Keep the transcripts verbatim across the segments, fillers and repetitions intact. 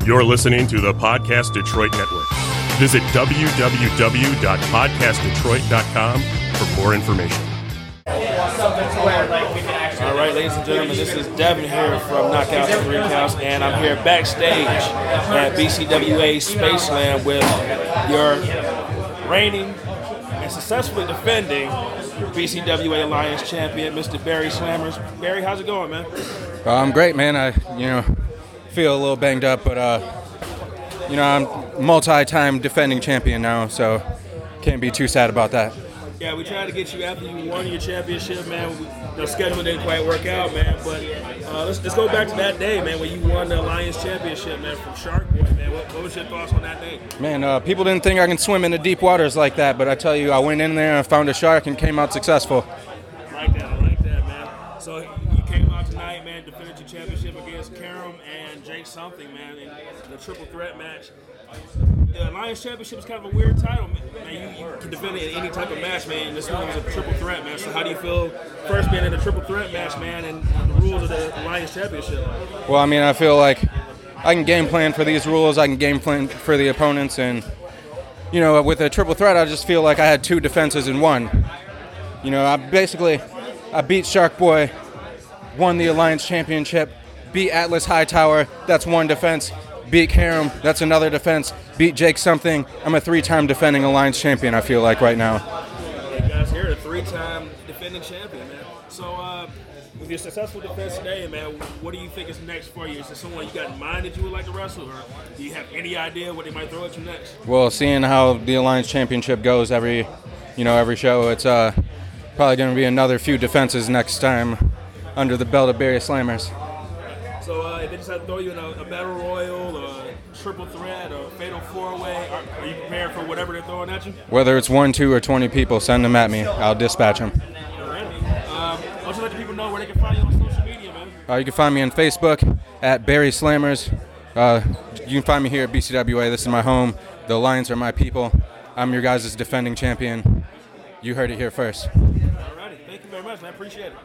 You're listening to the Podcast Detroit Network. Visit w w w dot podcast detroit dot com for more information. All right, ladies and gentlemen, this is Devin here from Knockout Three Counts, and I'm here backstage at B C W A Spaceland with your reigning and successfully defending B C W A Alliance champion, Mister Barry Slammers. Barry, how's it going, man? Uh, I'm great, man. I, you know, feel a little banged up, but uh, you know, I'm multi-time defending champion now, so can't be too sad about that. Yeah, we tried to get you after you won your championship, man. We, the schedule didn't quite work out, man. But uh, let's let's go back to that day, man, when you won the Alliance championship, man, from Shark Boy, man. What, what was your thoughts on that day? Man, uh, people didn't think I can swim in the deep waters like that, but I tell you, I went in there and found a shark and came out successful. I like that, I like that, man. So you came out tonight, man, defended your championship against Karam and Jake Something, man, in the triple threat match. The Alliance Championship is kind of a weird title, man. You, you can defend it in any type of match, man. This one was a triple threat match. So how do you feel first being in a triple threat match, man, and the rules of the Alliance Championship? Well, I mean, I feel like I can game plan for these rules. I can game plan for the opponents, and you know, with a triple threat, I just feel like I had two defenses in one. You know, I basically I beat Shark Boy, won the Alliance Championship, beat Atlas Hightower. That's one defense. Beat Karam, that's another defense. Beat Jake Something. I'm a three-time defending Alliance champion, I feel like, right now. Hey guys, you're a three-time defending champion, man. So, uh, with your successful defense today, man, what do you think is next for you? Is there someone you got in mind that you would like to wrestle, or do you have any idea what they might throw at you next? Well, seeing how the Alliance Championship goes every, you know, every show, it's uh, probably going to be another few defenses next time under the belt of Barry Slammers. So uh, if they just have to throw you in a, a battle royal, a triple threat, or a fatal four-way, are, are you prepared for whatever they're throwing at you? Whether it's one, two, or twenty people, send them at me. I'll dispatch them. All right. Um, I'll just let the people know where they can find you on social media, man. Uh, you can find me on Facebook at Barry Slammers. Uh, you can find me here at B C W A. This is my home. The Alliance are my people. I'm your guys' defending champion. You heard it here first. All righty. Thank you very much, man. I appreciate it.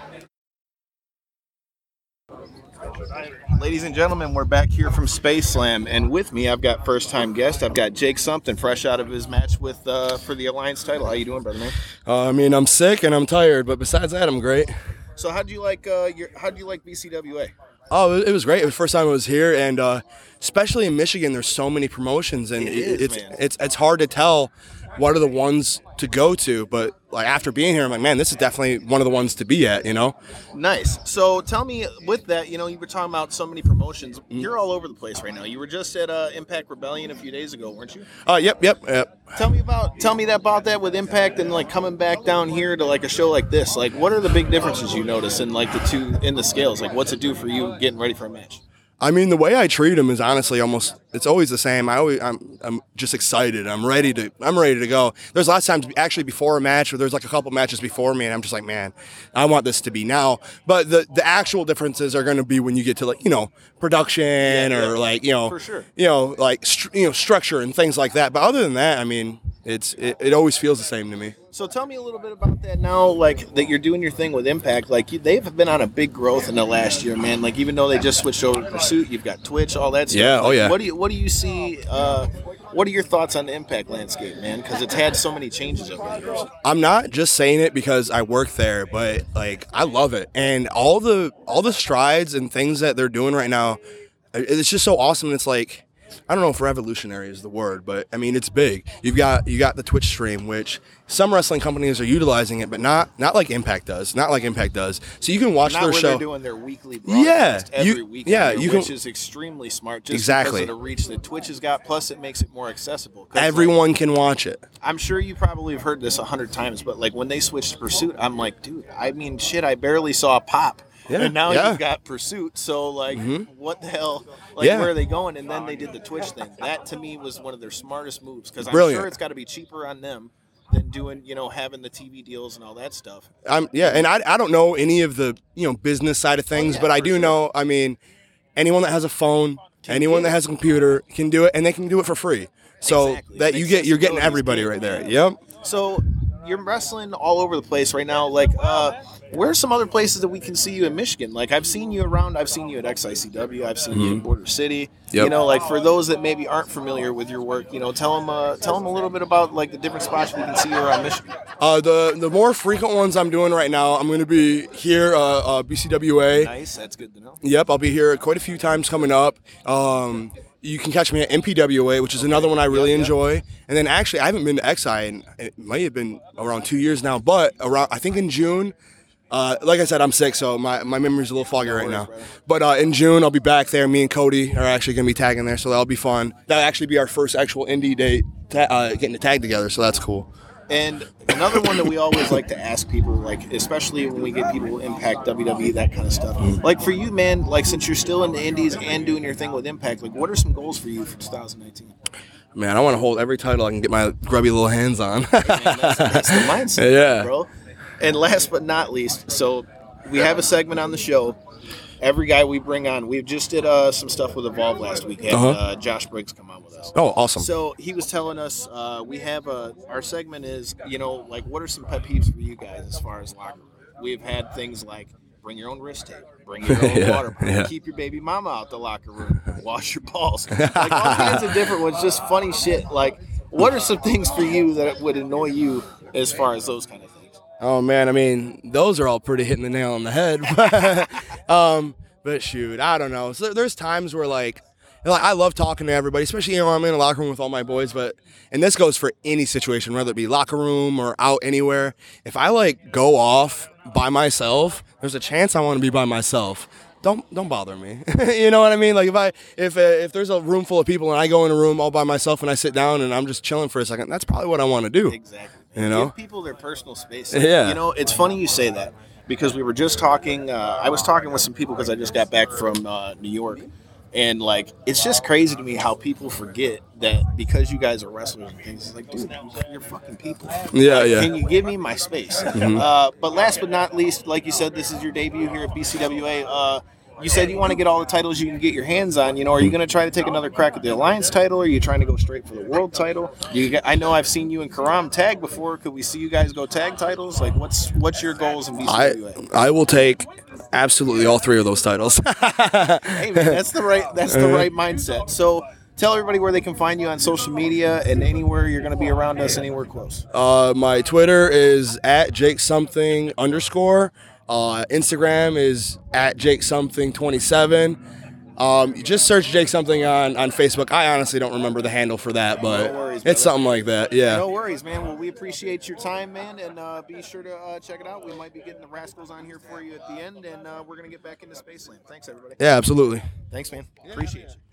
Ladies and gentlemen, we're back here from Space Slam, and with me, I've got first-time guest. I've got Jake Something, fresh out of his match with uh, for the Alliance title. How you doing, brother man? Uh, I mean, I'm sick and I'm tired, but besides that, I'm great. So, how do you like uh, your? How do you like B C W A? Oh, it was great. It was the first time I was here, and uh, especially in Michigan, there's so many promotions, and it is, it's man. it's it's hard to tell what are the ones to go to. But like after being here, I'm like, man, this is definitely one of the ones to be at. You know? Nice. So, tell me, with that, you know, you were talking about so many promotions. You're all over the place right now. You were just at uh, Impact Rebellion a few days ago, weren't you? Uh, yep, yep, yep. Tell me about tell me that about that with Impact and like coming back down here to like a show like this. Like, what are the big differences you notice in like the two in the scales? Like, what's it do for you getting ready for a match? I mean, the way I treat them is honestly almost, it's always the same. I always, I'm, I'm just excited. I'm ready to, I'm ready to go. There's lots of times actually before a match where there's like a couple matches before me and I'm just like, man, I want this to be now. But the, the actual differences are going to be when you get to like, you know, production yeah, or yeah. like, you know, For sure. you know, like, stru- you know, structure and things like that. But other than that, I mean, it's, it, it always feels the same to me. So tell me a little bit about that now, like that you're doing your thing with Impact. Like you, they've been on a big growth in the last year, man. Like even though they just switched over to Pursuit, you've got Twitch, all that stuff. Yeah, like, oh yeah. What do you what do you see? Uh, what are your thoughts on the Impact landscape, man? Because it's had so many changes over the years. I'm not just saying it because I work there, but like I love it, and all the all the strides and things that they're doing right now, it's just so awesome. It's like, I don't know if revolutionary is the word, but I mean it's big. You've got you got the Twitch stream, which some wrestling companies are utilizing it, but not not like Impact does, not like Impact does. So you can watch not their where show. They're doing their weekly broadcast yeah, every you, week. Yeah, here, you which can, is extremely smart. Just exactly because of the reach that Twitch has got. Plus, it makes it more accessible. Everyone like, can watch it. I'm sure you probably have heard this a hundred times, but like when they switched to Pursuit, I'm like, dude, I mean, shit, I barely saw Pop. Yeah, and now yeah. you've got Pursuit, so like, mm-hmm. what the hell? Like, yeah. where are they going? And then they did the Twitch thing. That to me was one of their smartest moves because I'm Brilliant. sure it's got to be cheaper on them than doing, you know, having the T V deals and all that stuff. I'm yeah, and I I don't know any of the you know business side of things, oh, yeah, but I do sure. know. I mean, anyone that has a phone, anyone that has a computer can do it, and they can do it for free. So Exactly. that you get, you're getting Accessibility is everybody big, right there. man. Yep. So you're wrestling all over the place right now. Like, uh, where are some other places that we can see you in Michigan? Like, I've seen you around. I've seen you at X I C W. I've seen mm-hmm. you in Border City. Yep. You know, like for those that maybe aren't familiar with your work, you know, tell them, uh, tell them a little bit about like the different spots we can see you around Michigan. Uh, the the more frequent ones I'm doing right now, I'm going to be here, uh, uh, B C W A. Nice, that's good to know. Yep, I'll be here quite a few times coming up. Um, You can catch me at M P W A, which is another one I really yep, enjoy. Yep. And then actually, I haven't been to X I, and it might have been around two years now. But around, I think in June, uh, like I said, I'm sick, so my, my memory's a little foggy right now. But uh, in June, I'll be back there. Me and Cody are actually going to be tagging there, so that'll be fun. That'll actually be our first actual indie date, ta- uh, getting to tag together, so that's cool. And another one that we always like to ask people, like especially when we get people who Impact, W W E, that kind of stuff. Like for you, man, like since you're still in the indies and doing your thing with Impact, like what are some goals for you for twenty nineteen? Man, I want to hold every title I can get my grubby little hands on. Hey, man, that's, that's the mindset, yeah. bro. And last but not least, so we have a segment on the show. Every guy we bring on, we just did uh, some stuff with Evolve last week. Had uh-huh. uh, Josh Briggs come on with us. Oh, awesome. So he was telling us uh, we have a, our segment is, you know, like what are some pet peeves for you guys as far as locker room? We've had things like bring your own wrist tape, bring your own yeah, water, yeah. keep your baby mama out the locker room, wash your balls. Like all kinds of different ones, just funny shit. Like what are some things for you that would annoy you as far as those kind of things? Oh, man, I mean, those are all pretty hitting the nail on the head. um, but, shoot, I don't know. So there's times where, like, like, I love talking to everybody, especially, you know, I'm in a locker room with all my boys. But and this goes for any situation, whether it be locker room or out anywhere. If I, like, go off by myself, there's a chance I want to be by myself. Don't don't bother me. You know what I mean? Like, if I if uh, if there's a room full of people and I go in a room all by myself and I sit down and I'm just chilling for a second, that's probably what I want to do. Exactly. You know, give people their personal space. Yeah. You know, it's funny you say that because we were just talking. Uh, I was talking with some people because I just got back from uh, New York, and like it's just crazy to me how people forget that because you guys are wrestlers and things. It's like, dude, you're fucking people. Yeah, like, yeah. Can you give me my space? Mm-hmm. Uh, but last but not least, like you said, this is your debut here at B C W A. Uh, You said you want to get all the titles you can get your hands on. You know, are you going to try to take another crack at the Alliance title? Or are you trying to go straight for the World title? You get, I know I've seen you and Karam tag before. Could we see you guys go tag titles? Like, what's what's your goals in B C W A? I, I will take absolutely all three of those titles. Hey man, that's the right that's the right mindset. So tell everybody where they can find you on social media and anywhere you're going to be around us, anywhere close. Uh, my Twitter is at Jake something underscore. Uh, Instagram is at Jake something twenty-seven. Um, you just search Jake something on, on Facebook. I honestly don't remember the handle for that, but no worries, it's something like that. Yeah. No worries, man. Well, we appreciate your time, man, and uh, be sure to uh, check it out. We might be getting the Rascals on here for you at the end, and uh, we're gonna get back into Spaceland. Thanks, everybody. Yeah, absolutely. Thanks, man. Appreciate you.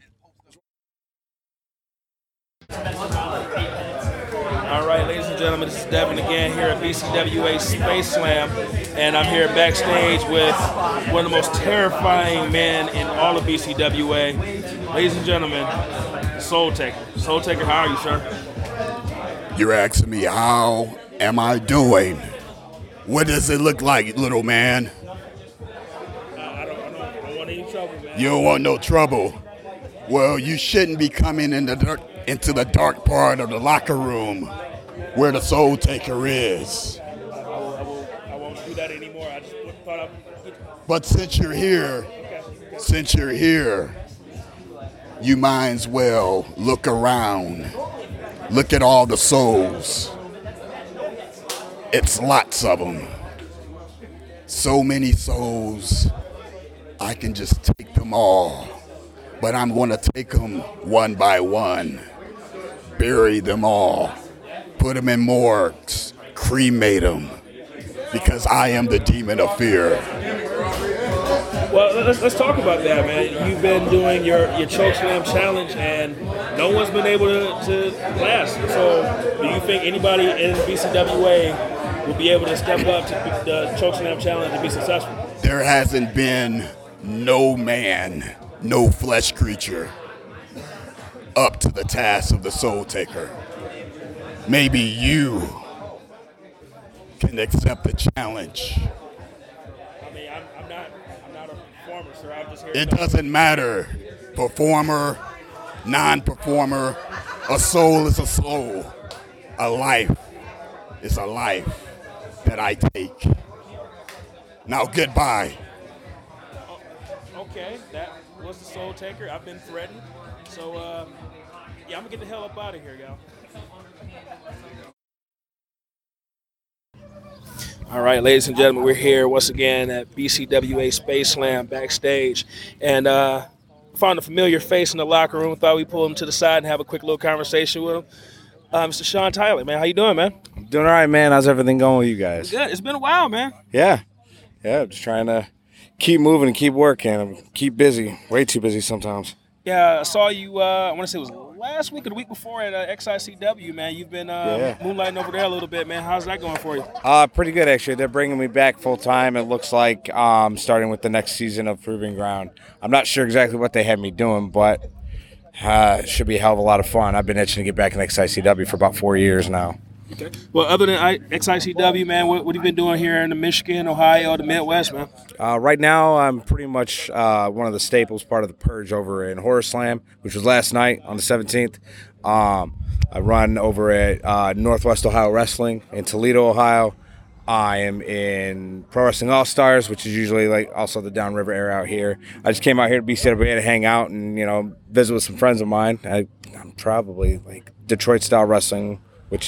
All right, ladies and gentlemen, this is Devin again here at B C W A Space Slam, and I'm here backstage with one of the most terrifying men in all of B C W A. Ladies and gentlemen, Soul Taker. Soul Taker, how are you, sir? You're asking me how am I doing? What does it look like, little man? Uh, I, don't, I, don't, I don't want any trouble, man. You don't want no trouble. Well, you shouldn't be coming in the dark, into the dark part of the locker room where the Soul Taker is. I, will, I, will, I won't do that anymore. I just thought I'd... But since you're here, okay. since you're here, you might as well look around. Look at all the souls. It's lots of them. So many souls. I can just take them all. But I'm going to take them one by one, bury them all, put them in morgues, cremate them, because I am the demon of fear. Well, let's, let's talk about that, man. You've been doing your, your Chokeslam challenge, and no one's been able to, to last. So do you think anybody in B C W A will be able to step up to the Chokeslam challenge and be successful? There hasn't been no man, no flesh creature up to the task of the Soul Taker. Maybe you can accept the challenge. I mean, I'm, I'm not I'm not a performer, sir. I'm just here. It doesn't matter. Performer, non-performer, a soul is a soul. A life It's a life that I take. Now, goodbye. Okay, that was the Soul Taker. I've been threatened. So, uh, yeah, I'm going to get the hell up out of here, y'all. All right, ladies and gentlemen, we're here once again at B C W A Space Slam backstage. And uh, found a familiar face in the locker room. Thought we'd pull him to the side and have a quick little conversation with him. Uh, Mister Sean Tyler, man, how you doing, man? I'm doing all right, man. How's everything going with you guys? Good. It's been a while, man. Yeah. Yeah, just trying to keep moving and keep working and keep busy. Way too busy sometimes. Yeah, I saw you, uh, I want to say it was last week or the week before at uh, X I C W, man. You've been uh, Yeah. moonlighting over there a little bit, man. How's that going for you? Uh, pretty good, actually. They're bringing me back full time, it looks like, um, starting with the next season of Proving Ground. I'm not sure exactly what they had me doing, but uh, it should be a hell of a lot of fun. I've been itching to get back in X I C W for about four years now. Okay. Well, other than I- X I C W, man, what, what have you been doing here in the Michigan, Ohio, the Midwest, man? Uh, right now, I'm pretty much uh, one of the staples, part of the Purge over in Horror Slam, which was last night on the seventeenth. Um, I run over at uh, Northwest Ohio Wrestling in Toledo, Ohio. I am in Pro Wrestling All-Stars, which is usually like also the downriver area out here. I just came out here to B C W A to hang out and, you know, visit with some friends of mine. I, I'm probably like Detroit Style Wrestling, which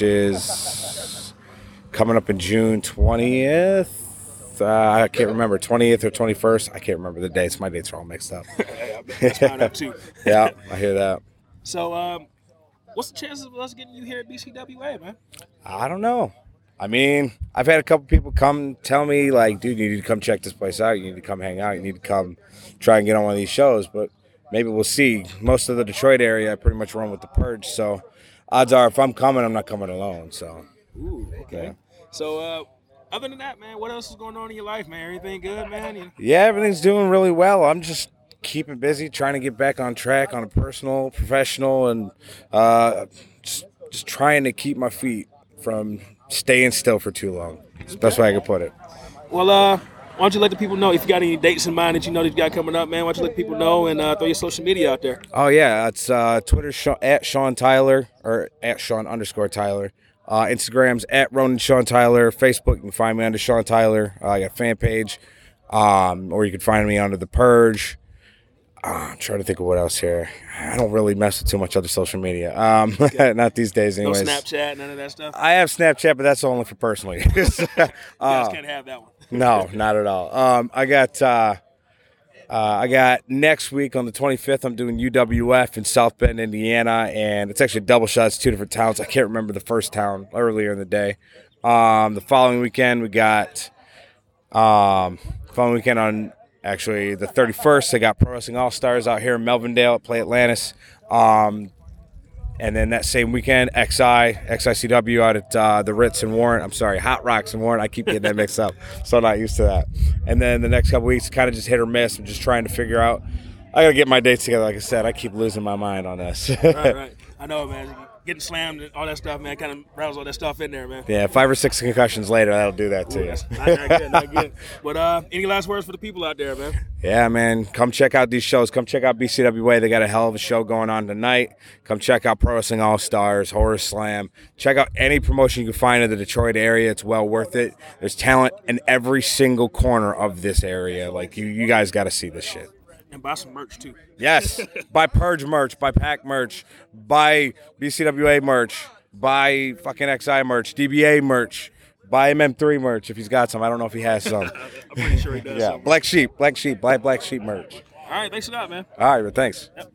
is coming up in June twentieth. Uh, I can't remember, twentieth or twenty-first. I can't remember the dates. My dates are all mixed up. That's fine up too. Yeah, I hear that. So, um, what's the chances of us getting you here at B C W A, man? I don't know. I mean, I've had a couple people come tell me, like, dude, you need to come check this place out. You need to come hang out. You need to come try and get on one of these shows. But maybe we'll see. Most of the Detroit area, I pretty much run with the Purge. So odds are if I'm coming, I'm not coming alone. So, Ooh, okay. yeah. So, uh, other than that, man, what else is going on in your life, man? Everything good, man? You know? Yeah, everything's doing really well. I'm just keeping busy, trying to get back on track on a personal, professional, and uh, just, just trying to keep my feet from staying still for too long. That's the best way I could put it. Well, uh, why don't you let the people know if you got any dates in mind that you know that you got coming up, man? Why don't you let people know and uh, throw your social media out there? Oh, yeah. It's uh, Twitter Sha- at Sean Tyler or at Sean underscore Tyler. Uh, Instagram's at Ronan Sean Tyler. Facebook, you can find me under Sean Tyler. Uh, I got a fan page. Um, or you can find me under The Purge. Uh, I'm trying to think of what else here. I don't really mess with too much other social media. Um, not these days, anyways. No Snapchat, none of that stuff? I have Snapchat, but that's only for personal use. You guys uh, can't have that one. no, not at all. Um, I got uh, uh, I got next week on the twenty-fifth, I'm doing U W F in South Bend, Indiana, and it's actually a double shot. It's two different towns. I can't remember the first town earlier in the day. Um, the following weekend, we got um, following weekend on actually the thirty-first, I got Pro Wrestling All-Stars out here in Melvindale at Play Atlantis. Um, and then that same weekend, X I, X I C W out at uh, the Ritz and Warren. I'm sorry, Hot Rocks and Warren. I keep getting that mixed up, so I'm not used to that. And then the next couple weeks, kind of just hit or miss. I'm just trying to figure out. I got to get my dates together. Like I said, I keep losing my mind on this. Right, right. I know, man. Getting slammed and all that stuff, man, kind of rattles all that stuff in there, man. Yeah, five or six concussions later, that'll do that to Ooh, you. that's not, not good, not good. But uh, any last words for the people out there, man? Yeah, man. Come check out these shows. Come check out B C W A. They got a hell of a show going on tonight. Come check out Pro Wrestling All-Stars, Horror Slam. Check out any promotion you can find in the Detroit area. It's well worth it. There's talent in every single corner of this area. Like, you, you guys got to see this shit. And buy some merch, too. Yes. Buy Purge merch. Buy Pack merch. Buy B C W A merch. Buy fucking X I merch. D B A merch. Buy M M three merch if he's got some. I don't know if he has some. I'm pretty sure he does. Yeah. something. Black Sheep. Black Sheep. Buy Black Sheep merch. All right, thanks a lot, man. All right, well, thanks. Yep.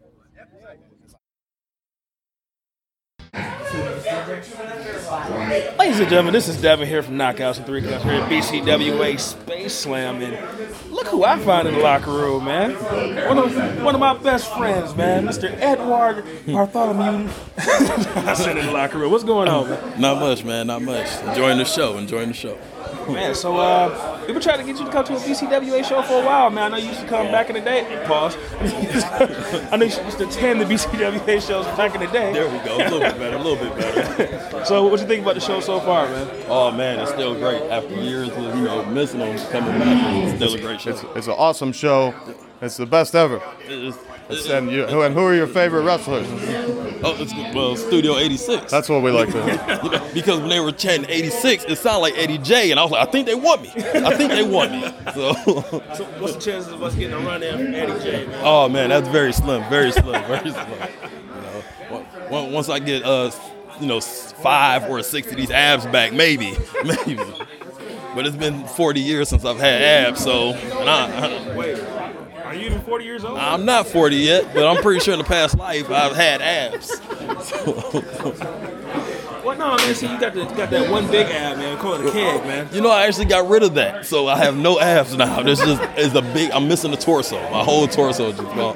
Ladies and gentlemen, this is Devin here from Knockouts and Three Cups here at B C W A Space Slam, and look who I found in the locker room, man. One of one of my best friends, man, Mister Edward Bartholomew. I said in the locker room. What's going on, man? Not much, man. Not much. Enjoying the show. Enjoying the show. Man, so uh, we've been trying to get you to come to a B C W A show for a while, man. I know you used to come back in the day. Pause. I know you used to attend the B C W A shows back in the day. There we go. A little bit better. A little bit better. So what you think about the show so far, man? Oh man, it's still great. After years of you know missing them, coming back, it's still a great show. It's, it's an awesome show. It's the best ever. It's, And, you, who, and who are your favorite wrestlers? Oh, it's, well, Studio eighty-six. That's what we like to hear. You know, because when they were chanting eighty-six, it sounded like Eddie J, and I was like, I think they want me. I think they want me. So, So what's the chances of us getting a run in from Eddie J, man? oh man, that's very slim, very slim, very slim. You know, on- once I get uh, you know, five or six of these abs back, maybe, maybe. But it's been forty years since I've had abs, so and I, Wait, are you even forty years old? I'm not forty yet, but I'm pretty sure in the past life I've had abs. So, What? No, man. See, you got the, you got that one big ab, man. Call it a keg, man. you know, I actually got rid of that, so I have no abs now. This just is a big. I'm missing the torso. My whole torso just gone.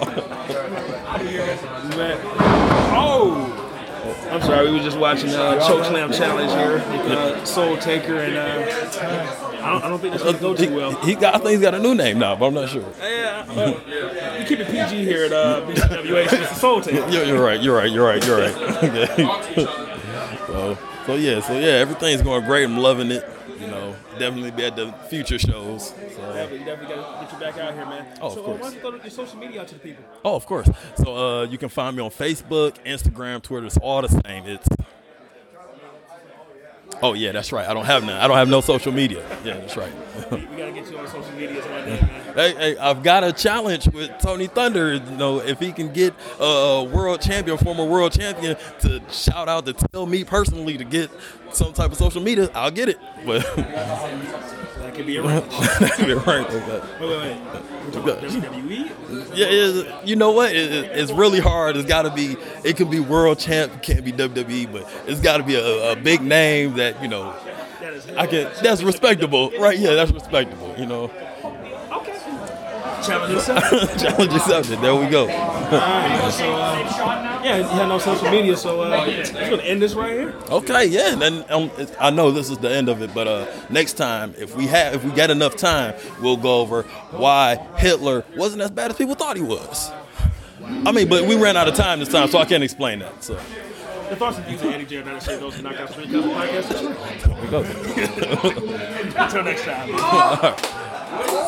Man. Oh. I'm sorry, we were just watching uh, Choke Slam Challenge here with uh, Soul Taker, and uh, I, don't, I don't think this is going to go too well. He got. I think he's got a new name now, but I'm not sure. Yeah, uh, we keep it P G here at uh, B C W A. So it's the Soul Taker. You're, you're right. You're right. You're right. You're right. Okay. so, so yeah. So yeah, everything's going great. I'm loving it. You know, definitely be at the future shows. So. Definitely, you definitely got to get you back out here, man. Oh, of so, uh, course. why don't you throw your social media out to the people? Oh, of course. So uh, you can find me on Facebook, Instagram, Twitter. It's all the same. It's oh yeah, that's right. I don't have none. I don't have no social media. Yeah, that's right. We, we got to get you on social media one day, man. Hey, hey, I've got a challenge with Tony Thunder. You know, if he can get a world champion, former world champion, to shout out to tell me personally to get some type of social media, I'll get it. But That could be arranged. that could be right. Wait, wait, wait. We're talking about W W E? Yeah, it, you know what? It, it, it's really hard. It's got to be. It can be world champ. It can't be W W E, but it's got to be a, a big name that you know. That is I can. That's respectable, right? Yeah, that's respectable. You know. Okay. Challenge yourself. Challenge accepted. There we go. All right. So, uh, yeah, you have no social media, so uh, we're going to end this right here. Okay, yeah, and then um, it's- I know this is the end of it, but uh, next time, if we have, if we get enough time, we'll go over why Hitler wasn't as bad as people thought he was. I mean, but we ran out of time this time, so I can't explain that. So The thoughts and views of Eddie J are not necessarily those of Knockout Street Cousin Podcast. there we go. Until next time.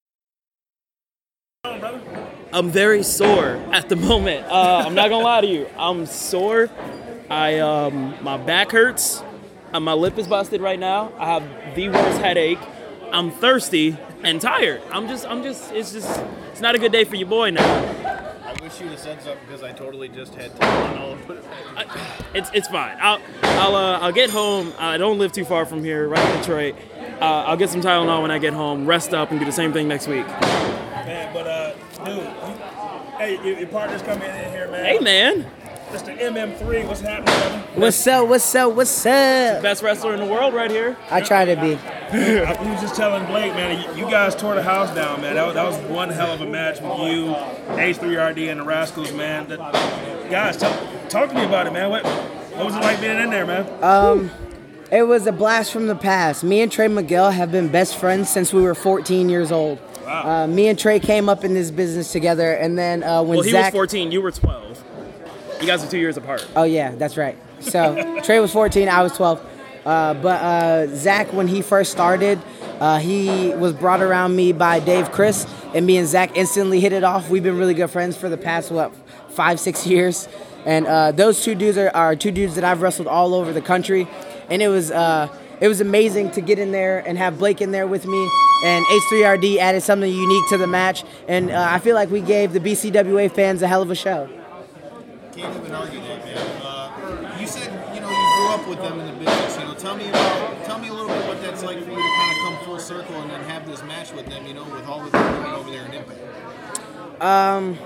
Brother. I'm very sore at the moment. Uh, I'm not gonna lie to you. I'm sore. I um, my back hurts. Uh, my lip is busted right now. I have the worst headache. I'm thirsty and tired. I'm just, I'm just, it's just, it's not a good day for your boy now. I wish you'd have said something because I totally just had Tylenol and put it back. I, it's, it's fine. I'll, I'll, uh, I'll get home. I don't live too far from here, right in Detroit. Uh, I'll get some Tylenol when I get home. Rest up and do the same thing next week. Man, but, uh, dude, you, hey, your, your partner's coming in here, man. Hey, man. Mister M M three, what's happening, brother? What's up? What's up? What's up? Best wrestler in the world right here. I try to be. I was just telling Blake, man, you, you guys tore the house down, man. That was, that was one hell of a match with you, H three R D, and the Rascals, man. That, guys, talk, talk to me about it, man. What, what was it like being in there, man? Um, it was a blast from the past. Me and Trey Miguel have been best friends since we were fourteen years old. Wow. Uh, me and Trey came up in this business together, and then uh, when Well, he Zach, was fourteen, you were twelve. You guys are two years apart. oh yeah, that's right. So Trey was fourteen, I was twelve. Uh, but uh, Zach, when he first started, uh, he was brought around me by Dave Chris, and me and Zach instantly hit it off. We've been really good friends for the past what five, six years, and uh, those two dudes are, are two dudes that I've wrestled all over the country, and it was uh, it was amazing to get in there and have Blake in there with me. And H three R D added something unique to the match, and uh, I feel like we gave the B C W A fans a hell of a show. Can't even argue that, man. Uh, you said, you know, you grew up with them in the business. You know, tell me about, tell me a little bit what that's like for you to kind of come full circle and then have this match with them. You know, with all of them going over there in Impact. Um,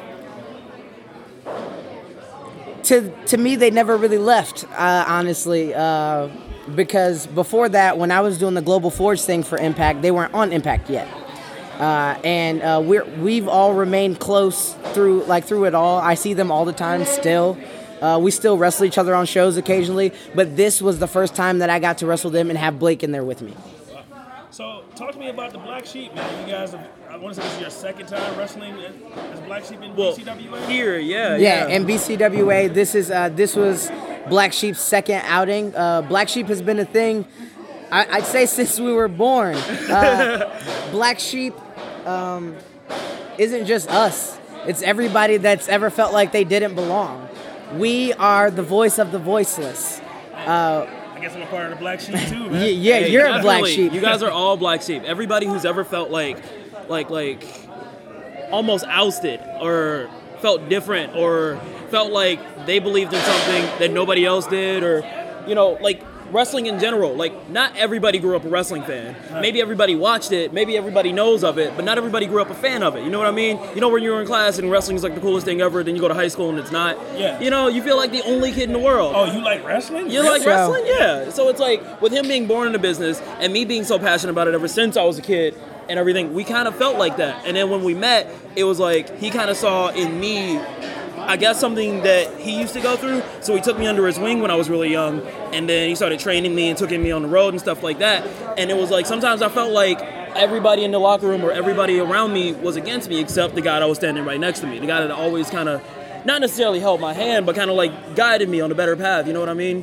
to to me, they never really left, uh, honestly, uh, because before that, when I was doing the Global Forge thing for Impact, they weren't on Impact yet. Uh, and uh, we're we've all remained close through like through it all. I see them all the time still. Uh, we still wrestle each other on shows occasionally, but this was the first time that I got to wrestle them and have Blake in there with me. So, talk to me about the Black Sheep, man. You guys, have, I want to say this is your second time wrestling as Black Sheep in Well, B C W A? here, yeah, Yeah, yeah. and B C W A. This is uh, this was Black Sheep's second outing. Uh, Black Sheep has been a thing, I, I'd say, since we were born. Uh, Black Sheep um, isn't just us. It's everybody that's ever felt like they didn't belong. We are the voice of the voiceless. Uh, I guess I'm a part of the black sheep too, man. y- yeah, Hey, you're a black definitely. sheep. You guys are all black sheep. Everybody who's ever felt like, like, like, almost ousted or felt different or felt like they believed in something that nobody else did, or, you know, like wrestling in general. Like, not everybody grew up a wrestling fan. Maybe everybody watched it. Maybe everybody knows of it, but not everybody grew up a fan of it. You know what I mean? You know, when you're in class and wrestling is like the coolest thing ever, then you go to high school and it's not. Yeah. You know, you feel like the only kid in the world. Oh, you like wrestling? You like So- wrestling? Yeah. So it's like, with him being born in the business and me being so passionate about it ever since I was a kid and everything, we kind of felt like that. And then when we met, it was like he kind of saw in me, I guess, something that he used to go through. So he took me under his wing when I was really young. And then he started training me and took me on the road and stuff like that. And it was like, sometimes I felt like everybody in the locker room or everybody around me was against me except the guy that was standing right next to me. The guy that always kind of, not necessarily held my hand, but kind of like guided me on a better path. You know what I mean?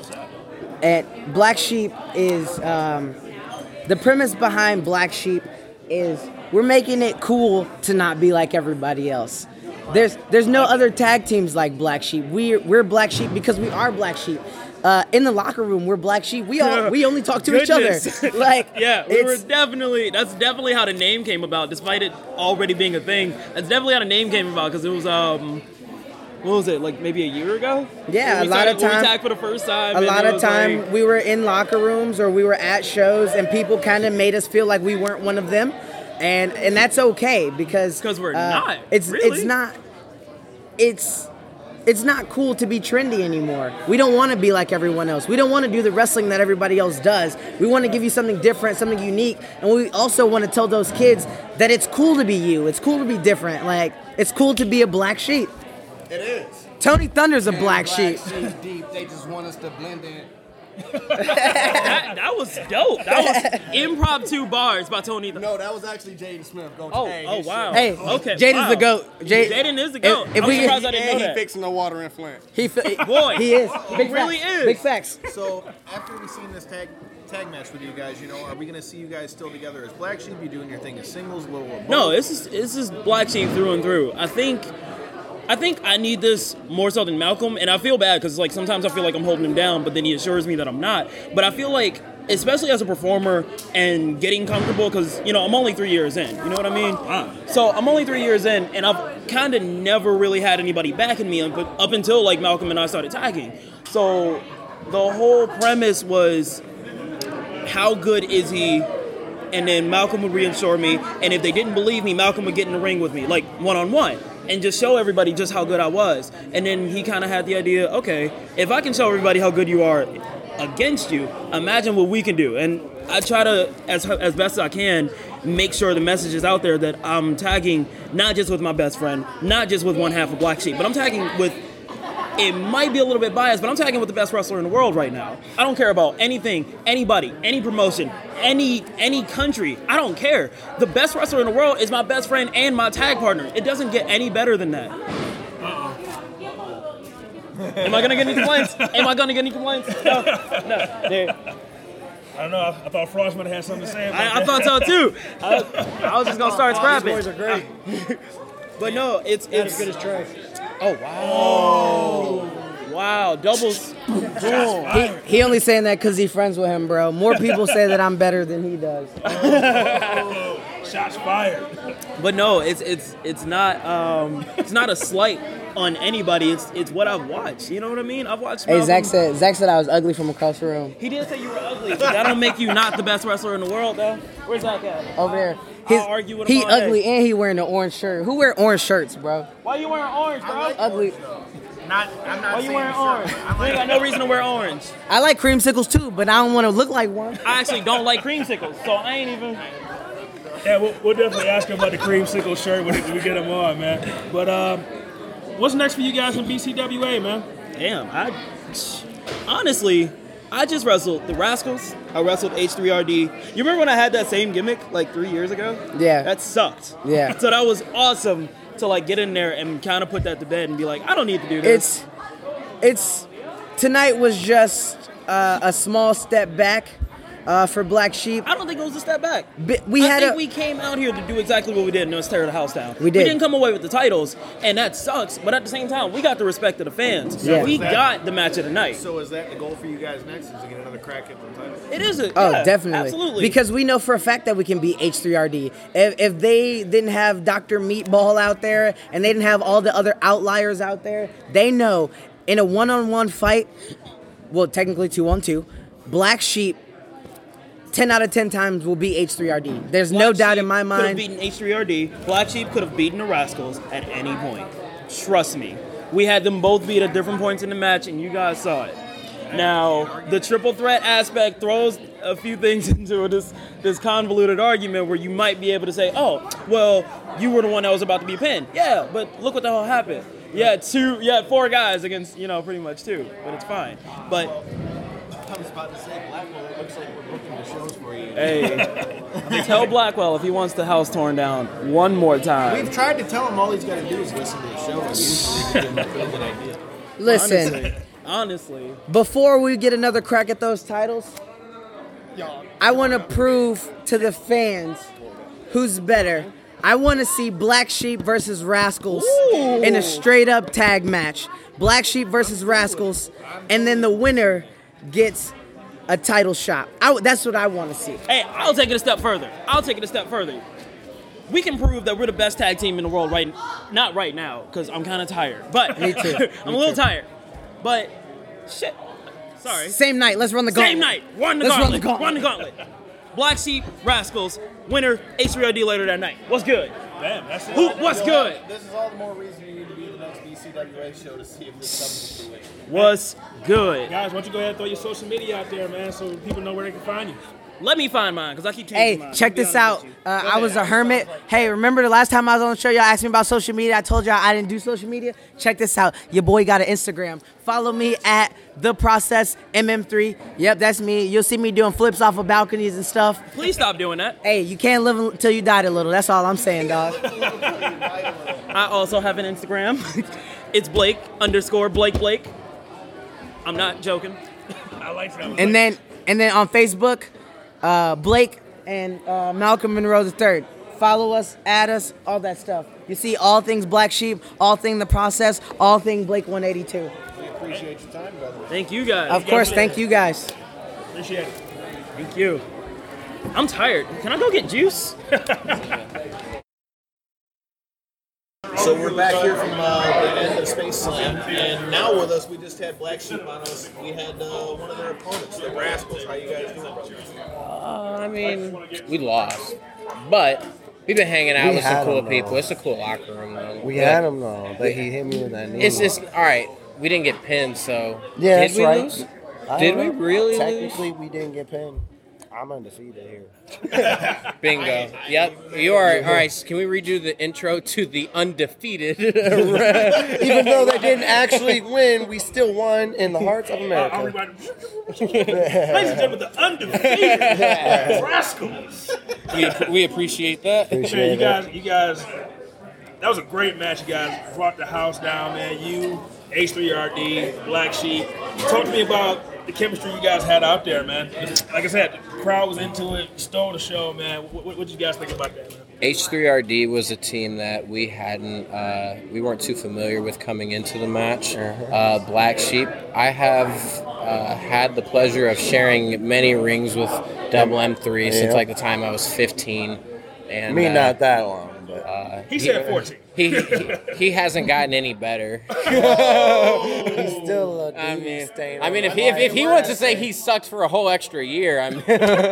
And Black Sheep is um, the premise behind Black Sheep is we're making it cool to not be like everybody else. There's there's no other tag teams like Black Sheep. We're we're Black Sheep because we are Black Sheep. Uh, in the locker room, we're Black Sheep. We all we only talk to Goodness. each other. Like Yeah, we were it's- definitely, that's definitely how the name came about, despite it already being a thing. That's definitely how the name came about, because it was, um, what was it, like maybe a year ago? Yeah, When we a lot started- of when time- we tagged for the first time. a and lot it of was time like- we were in locker rooms or we were at shows and people kind of made us feel like we weren't one of them, and and that's okay because 'Cause we're uh, not, It's really. it's not it's it's not cool to be trendy anymore. We don't want to be like everyone else. We don't want to do the wrestling that everybody else does. We want to give you something different, something unique, and we also want to tell those kids that it's cool to be you. It's cool to be different. Like it's cool to be a black sheep. It is. Tony Thunder's a black sheep. Deep. They just want us to blend in. that, that was dope. That was impromptu bars by Tony. No, that was actually Jaden Smith. Going Oh, to oh wow. Hey, okay. Jaden's wow. the GOAT. Jay- Jaden is the GOAT. If- if I'm we- surprised I didn't and know he that. fixing the water in Flint. He fi- Boy, he is. Big he really facts. is. Big facts. So after we seen this tag tag match with you guys, you know, are we gonna see you guys still together as Black Sheep? You doing your thing as singles, a little of both? No, this is this is Black Sheep through and through. I think I think I need this more so than Malcolm, and I feel bad because like sometimes I feel like I'm holding him down, but then he assures me that I'm not. But I feel like, especially as a performer and getting comfortable, because you know I'm only three years in. You know what I mean? So I'm only three years in, and I've kind of never really had anybody backing me up, up until like Malcolm and I started tagging. So the whole premise was, how good is he? And then Malcolm would reassure me, and if they didn't believe me, Malcolm would get in the ring with me, like one-on-one, and just show everybody just how good I was. And then he kind of had the idea, okay, if I can show everybody how good you are against you, imagine what we can do. And I try to, as as best as I can, make sure the message is out there that I'm tagging not just with my best friend, not just with one half of Black Sheep, but I'm tagging with, it might be a little bit biased, but I'm tagging with the best wrestler in the world right now. I don't care about anything, anybody, any promotion, any any country. I don't care. The best wrestler in the world is my best friend and my tag partner. It doesn't get any better than that. Am I gonna get any complaints? Am I gonna get any complaints? No, no. There. I don't know. I, I thought Frost might have had something to say about I, I that. thought so too. I, I was just gonna start scrapping. These boys are great. But no, it's Not it's as good as Trey. Oh wow! Wow, doubles. Boom. He, he only saying that because he's friends with him, bro. More people say that I'm better than he does. Shots fired. But no, it's it's it's not um it's not a slight on anybody. It's it's what I've watched. You know what I mean? I've watched. Hey, Malcolm. Zach said Zach said I was ugly from across the room. He did say you were ugly. But that don't make you not the best wrestler in the world, though. Where's Zach at? Over there. I'll His, argue with he him all day. ugly and he wearing the orange shirt. Who wear orange shirts, bro? Why you wearing orange, bro? Ugly. Not, I'm not Why you saying wearing sure. orange? You ain't got no reason to wear orange. I like creamsicles too, but I don't want to look like one. I actually don't like creamsicles, so I ain't even. Yeah, we'll, we'll definitely ask him about the creamsicle shirt when we get him on, man. But um, what's next for you guys in B C W A, man? Damn, I honestly, I just wrestled the Rascals. I wrestled H three R D. You remember when I had that same gimmick like three years ago? Yeah. That sucked. Yeah. So that was awesome to like get in there and kind of put that to bed and be like, I don't need to do this. It's, it's, tonight was just uh, a small step back uh, for Black Sheep. I don't think it was a step back. But we I had think a, we came out here to do exactly what we did, and it was tear the house down. We did. We didn't come away with the titles, and that sucks. But at the same time, we got the respect of the fans. Yeah. We Is that- got the match of the night. So is that the goal for you guys next? Is to get another crack at the title? It is a Oh, yeah, definitely. absolutely. Because we know for a fact that we can beat H three R D. If, if they didn't have Doctor Meatball out there and they didn't have all the other outliers out there, they know in a one-on-one fight, well, technically two-on-two, Black Sheep, ten out of ten times will beat H three R D. There's no Black doubt Sheep in my Could have mind. beaten H three R D. Black Sheep could have beaten the Rascals at any point. Trust me. We had them both beat at different points in the match, and you guys saw it. Now, the triple threat aspect throws a few things into this this convoluted argument where you might be able to say, oh, well, you were the one that was about to be pinned. Yeah, but look what the hell happened. Yeah, two, yeah, four guys against, you know, pretty much two, but it's fine. But I was about to say, Blackwell, it looks like we're booking the shows for you. hey, tell Blackwell if he wants the house torn down one more time. We've tried to tell him all he's got to do is listen to the show, and usually give him a pretty good idea. Listen, Honestly, honestly. before we get another crack at those titles, I want to prove to the fans who's better. I want to see Black Sheep versus Rascals Ooh. in a straight up tag match. Black Sheep versus Rascals, and then the winner gets a title shot. I, that's what I want to see. Hey, I'll take it a step further. I'll take it a step further. We can prove that we're the best tag team in the world right not right now, because I'm kind of tired. But Me too. I'm Me a little too. tired. But shit. Sorry. Same night. Let's run the gauntlet. Same night. Run the Let's gauntlet. run the gauntlet. Run the gauntlet. Black Sheep, Rascals, winner, H three R D later that night. What's good? Damn, that's it. Who, what's good? This is all the more reason you need to be the next B C W A show to see if this comes to fruition. What's good? Guys, why don't you go ahead and throw your social media out there, man, so people know where they can find you. Let me find mine, because I keep changing Hey, mine. check I'll be this honest out. with you. Uh, Go I ahead. was a hermit. Hey, remember the last time I was on the show, y'all asked me about social media. I told y'all I didn't do social media. Check this out. Your boy got an Instagram. Follow me at The Process M M three. Yep, that's me. You'll see me doing flips off of balconies and stuff. Please stop doing that. Hey, you can't live until you die a little. That's all I'm saying, dog. I also have an Instagram. It's Blake underscore Blake Blake. I'm not joking. I like that. And then, and then on Facebook, uh, Blake and uh, Malcolm Monroe the third. Follow us, add us, all that stuff. You see all things Black Sheep, all thing The Process, all thing Blake one eighty-two. We appreciate your time, brother. Thank you guys. Of course, thank you guys. Appreciate it. Thank you. I'm tired. Can I go get juice? So we're back here from uh, the end of Space Slam, and now with us, we just had Black Sheep on us. We had uh, one of their opponents, the Rascals. How you guys doing, brother? Uh, I mean, we lost, but we've been hanging out We with some had cool him, though. people. It's a cool locker room, though. We But had him though, but he hit me with that knee. It's just all right. We didn't get pinned, so yeah, did that's we right. lose? I Did don't we know. really lose? Technically, we didn't get pinned. I'm undefeated here. Bingo. Yep. You are. All right. Can we redo the intro to the undefeated? Even though they didn't actually win, we still won in the hearts of America. Ladies and gentlemen, the undefeated Rascals. we, we appreciate that. Man, you guys, you guys, that was a great match. You guys brought the house down, man. You, H three R D, Black Sheep. Talk to me about the chemistry you guys had out there, man. Like I said, the crowd was into it, stole the show, man. What, what, what did you guys think about that, man? H three R D was a team that we hadn't, uh, we weren't too familiar with coming into the match. Uh, Black Sheep, I have uh, had the pleasure of sharing many rings with Double M three Yeah. since like the time I was fifteen. And Me, uh, not that long, but uh, He said fourteen. He, he he hasn't gotten any better. he's still a I dude mean, staying I on mean, if that he if, line. if he wants to say he sucks for a whole extra year, I mean,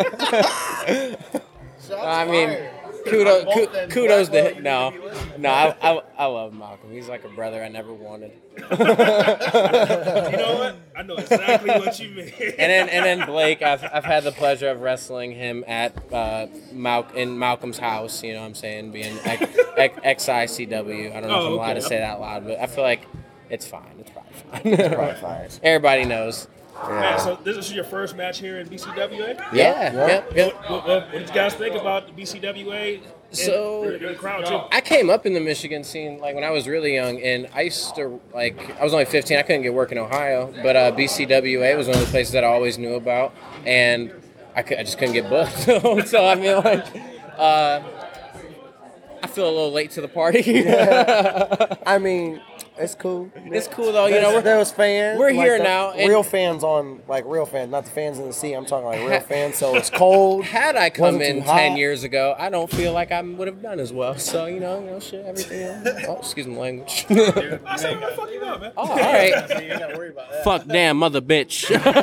I mean, kudos ku- kudos to him. No, no, I, I I love Malcolm. He's like a brother I never wanted. You know what? I know exactly what you mean. And then and then Blake, I've I've had the pleasure of wrestling him at uh, Mal- in Malcolm's house. You know what I'm saying, being X I C W. I don't know Oh, if I'm allowed okay. to say that out loud, but I feel like it's fine. It's probably fine. It's probably fine. Everybody knows. Man, so this is your first match here in B C W A? Yeah, yep, yep. What, what, what did you guys think about the B C W A? So the, the crowd too. I came up in the Michigan scene like when I was really young, and I used to like I was only fifteen. I couldn't get work in Ohio, but uh, B C W A was one of the places that I always knew about, and I, could, I just couldn't get booked. So I mean, like, uh, I feel a little late to the party. I mean, it's cool. It's cool though. You know, we're, there was fans. We're like here the now. and Real fans on, like real fans, not the fans in the seat. I'm talking like real fans. So it's cold. Had I come wasn't in too hot. ten years ago, I don't feel like I would have done as well. So you know, you know, shit, everything. Else. Oh, excuse my language. I said, I'm gonna fuck you up, man. Oh, all right. So you ain't gotta worry about that. Fuck, damn, mother bitch.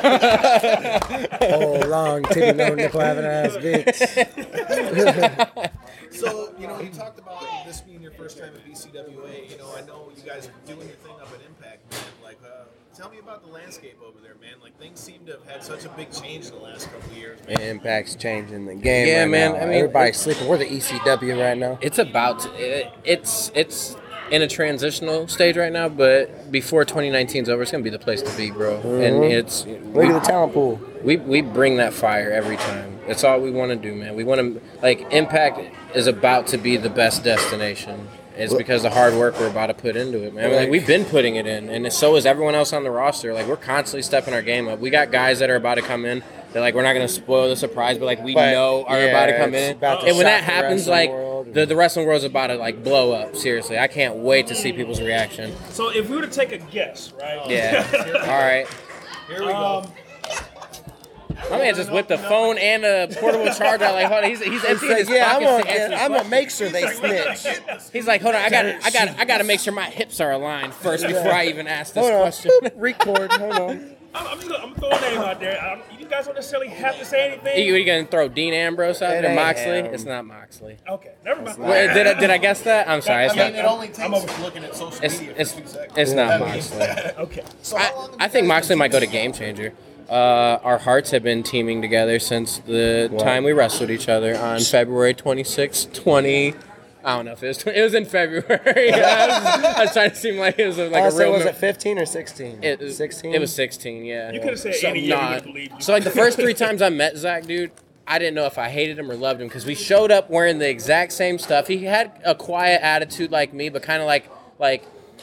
Oh, long titty, no nipple having ass bitch. So, you know, you talked about this being your first time at B C W A. You know, I know you guys are doing your thing up at Impact, man. Like, uh, tell me about the landscape over there, man. Like, things seem to have had such a big change in the last couple of years, man. Impact's changing the game. Yeah, right man, now. I mean, everybody's it- sleeping. We're the E C W right now. It's about to, it, it's it's in a transitional stage right now, but before twenty nineteen is over, it's gonna be the place to be, bro. And Mhm. it's Look at the talent pool. We we bring that fire every time. That's all we want to do, man. We want to like Impact is about to be the best destination. It's because of the hard work we're about to put into it, man. Like we've been putting it in, and so is everyone else on the roster. Like we're constantly stepping our game up. We got guys that are about to come in. They're like, we're not gonna spoil the surprise, but like we But, know are yeah, about to come it's in. about to And when that shock the happens, wrestling like world. the the wrestling world's about to like blow up. Seriously, I can't wait to see people's reaction. So if we were to take a guess, right? Yeah. All right. Here we go. Um, My man just whipped a phone and a portable charger out. Like, hold on, he's he's emptying his yeah, I'm pockets gonna, to answer get, this I'm gonna question. make sure they snitch. He's like, hold on, I got I got I got to make sure my hips are aligned first before I even ask this Hold on. question. Record. Hold on. I'm, I'm, just gonna, I'm gonna throw a name out there. I don't, you guys don't necessarily have to say anything. You, you gonna throw Dean Ambrose out It there? ain't Moxley? him. It's not Moxley. Okay, never mind. Wait, did I did I guess that? I'm sorry. It's I mean, not. it only takes I'm over- looking at social It's media it's for two seconds. it's not Moxley. Okay. So how long have I, I you think guys Moxley been might go to teaming? Game Changer. Uh, our hearts have been teaming together since the time we wrestled each other on February twenty-sixth, twenty. I don't know if it was. It was in February. I, was, I was trying to seem like it was like Oh, a so real. was no- it fifteen or sixteen? It was sixteen. It was sixteen. Yeah. You could have said So any year. We not- would've believed you. So like the first three times I met Zach, dude, I didn't know if I hated him or loved him because we showed up wearing the exact same stuff. He had a quiet attitude like me, but kind of like like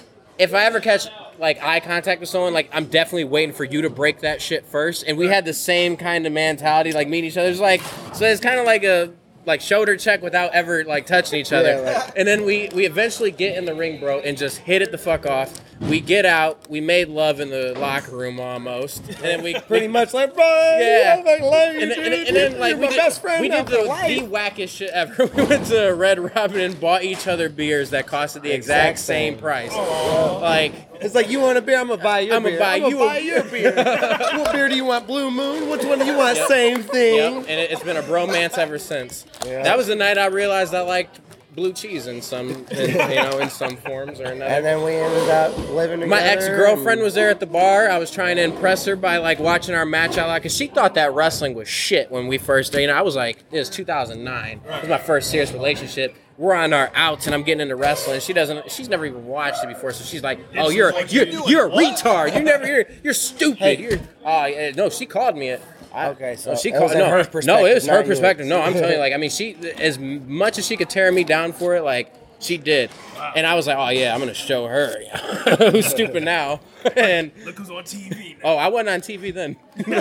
if I ever catch like eye contact with someone, like I'm definitely waiting for you to break that shit first. And we had the same kind of mentality, like meeting each other. It's like so it's kind of like a like shoulder check without ever like touching each other. Yeah, like- And then we we eventually get in the ring, bro, and just hit it the fuck off. We get out. We made love in the locker room almost, and then we Pretty much like, bro, Yeah. yeah, like, love you, and, then- and, dude. then- and then like You're we my did, best friend we now did the, for life. the wackest shit ever. We went to Red Robin and bought each other beers that costed the exact, Exact same same. price. Like It's like you want a beer, I'm gonna buy your I'ma beer. buy I'm gonna you buy a- your beer. What beer do you want? Blue Moon? Which one do you want? Same thing. Yep, and it, it's been a bromance ever since. Yeah. That was the night I realized I liked blue cheese in some, in, you know, in some forms or another. And then we ended up living together. My ex-girlfriend and- was there at the bar. I was trying to impress her by like watching our match out loud because she thought that wrestling was shit when we first, you know, I was like, it was two thousand nine. It was my first serious relationship. We're on our outs and I'm getting into wrestling. She doesn't. She's never even watched it before, so she's like, "Oh, you're you're you're a retard. You never you're you're stupid. You're oh yeah, no." She called me it. I, Okay, so no, she it called was in no, her no, it perspective, was her not yours. perspective. No, I'm telling you, like, I mean, she as much as she could tear me down for it, like she did, and I was like, oh yeah, I'm gonna show her who's stupid now. And Look who's on T V now. oh, I wasn't on T V then.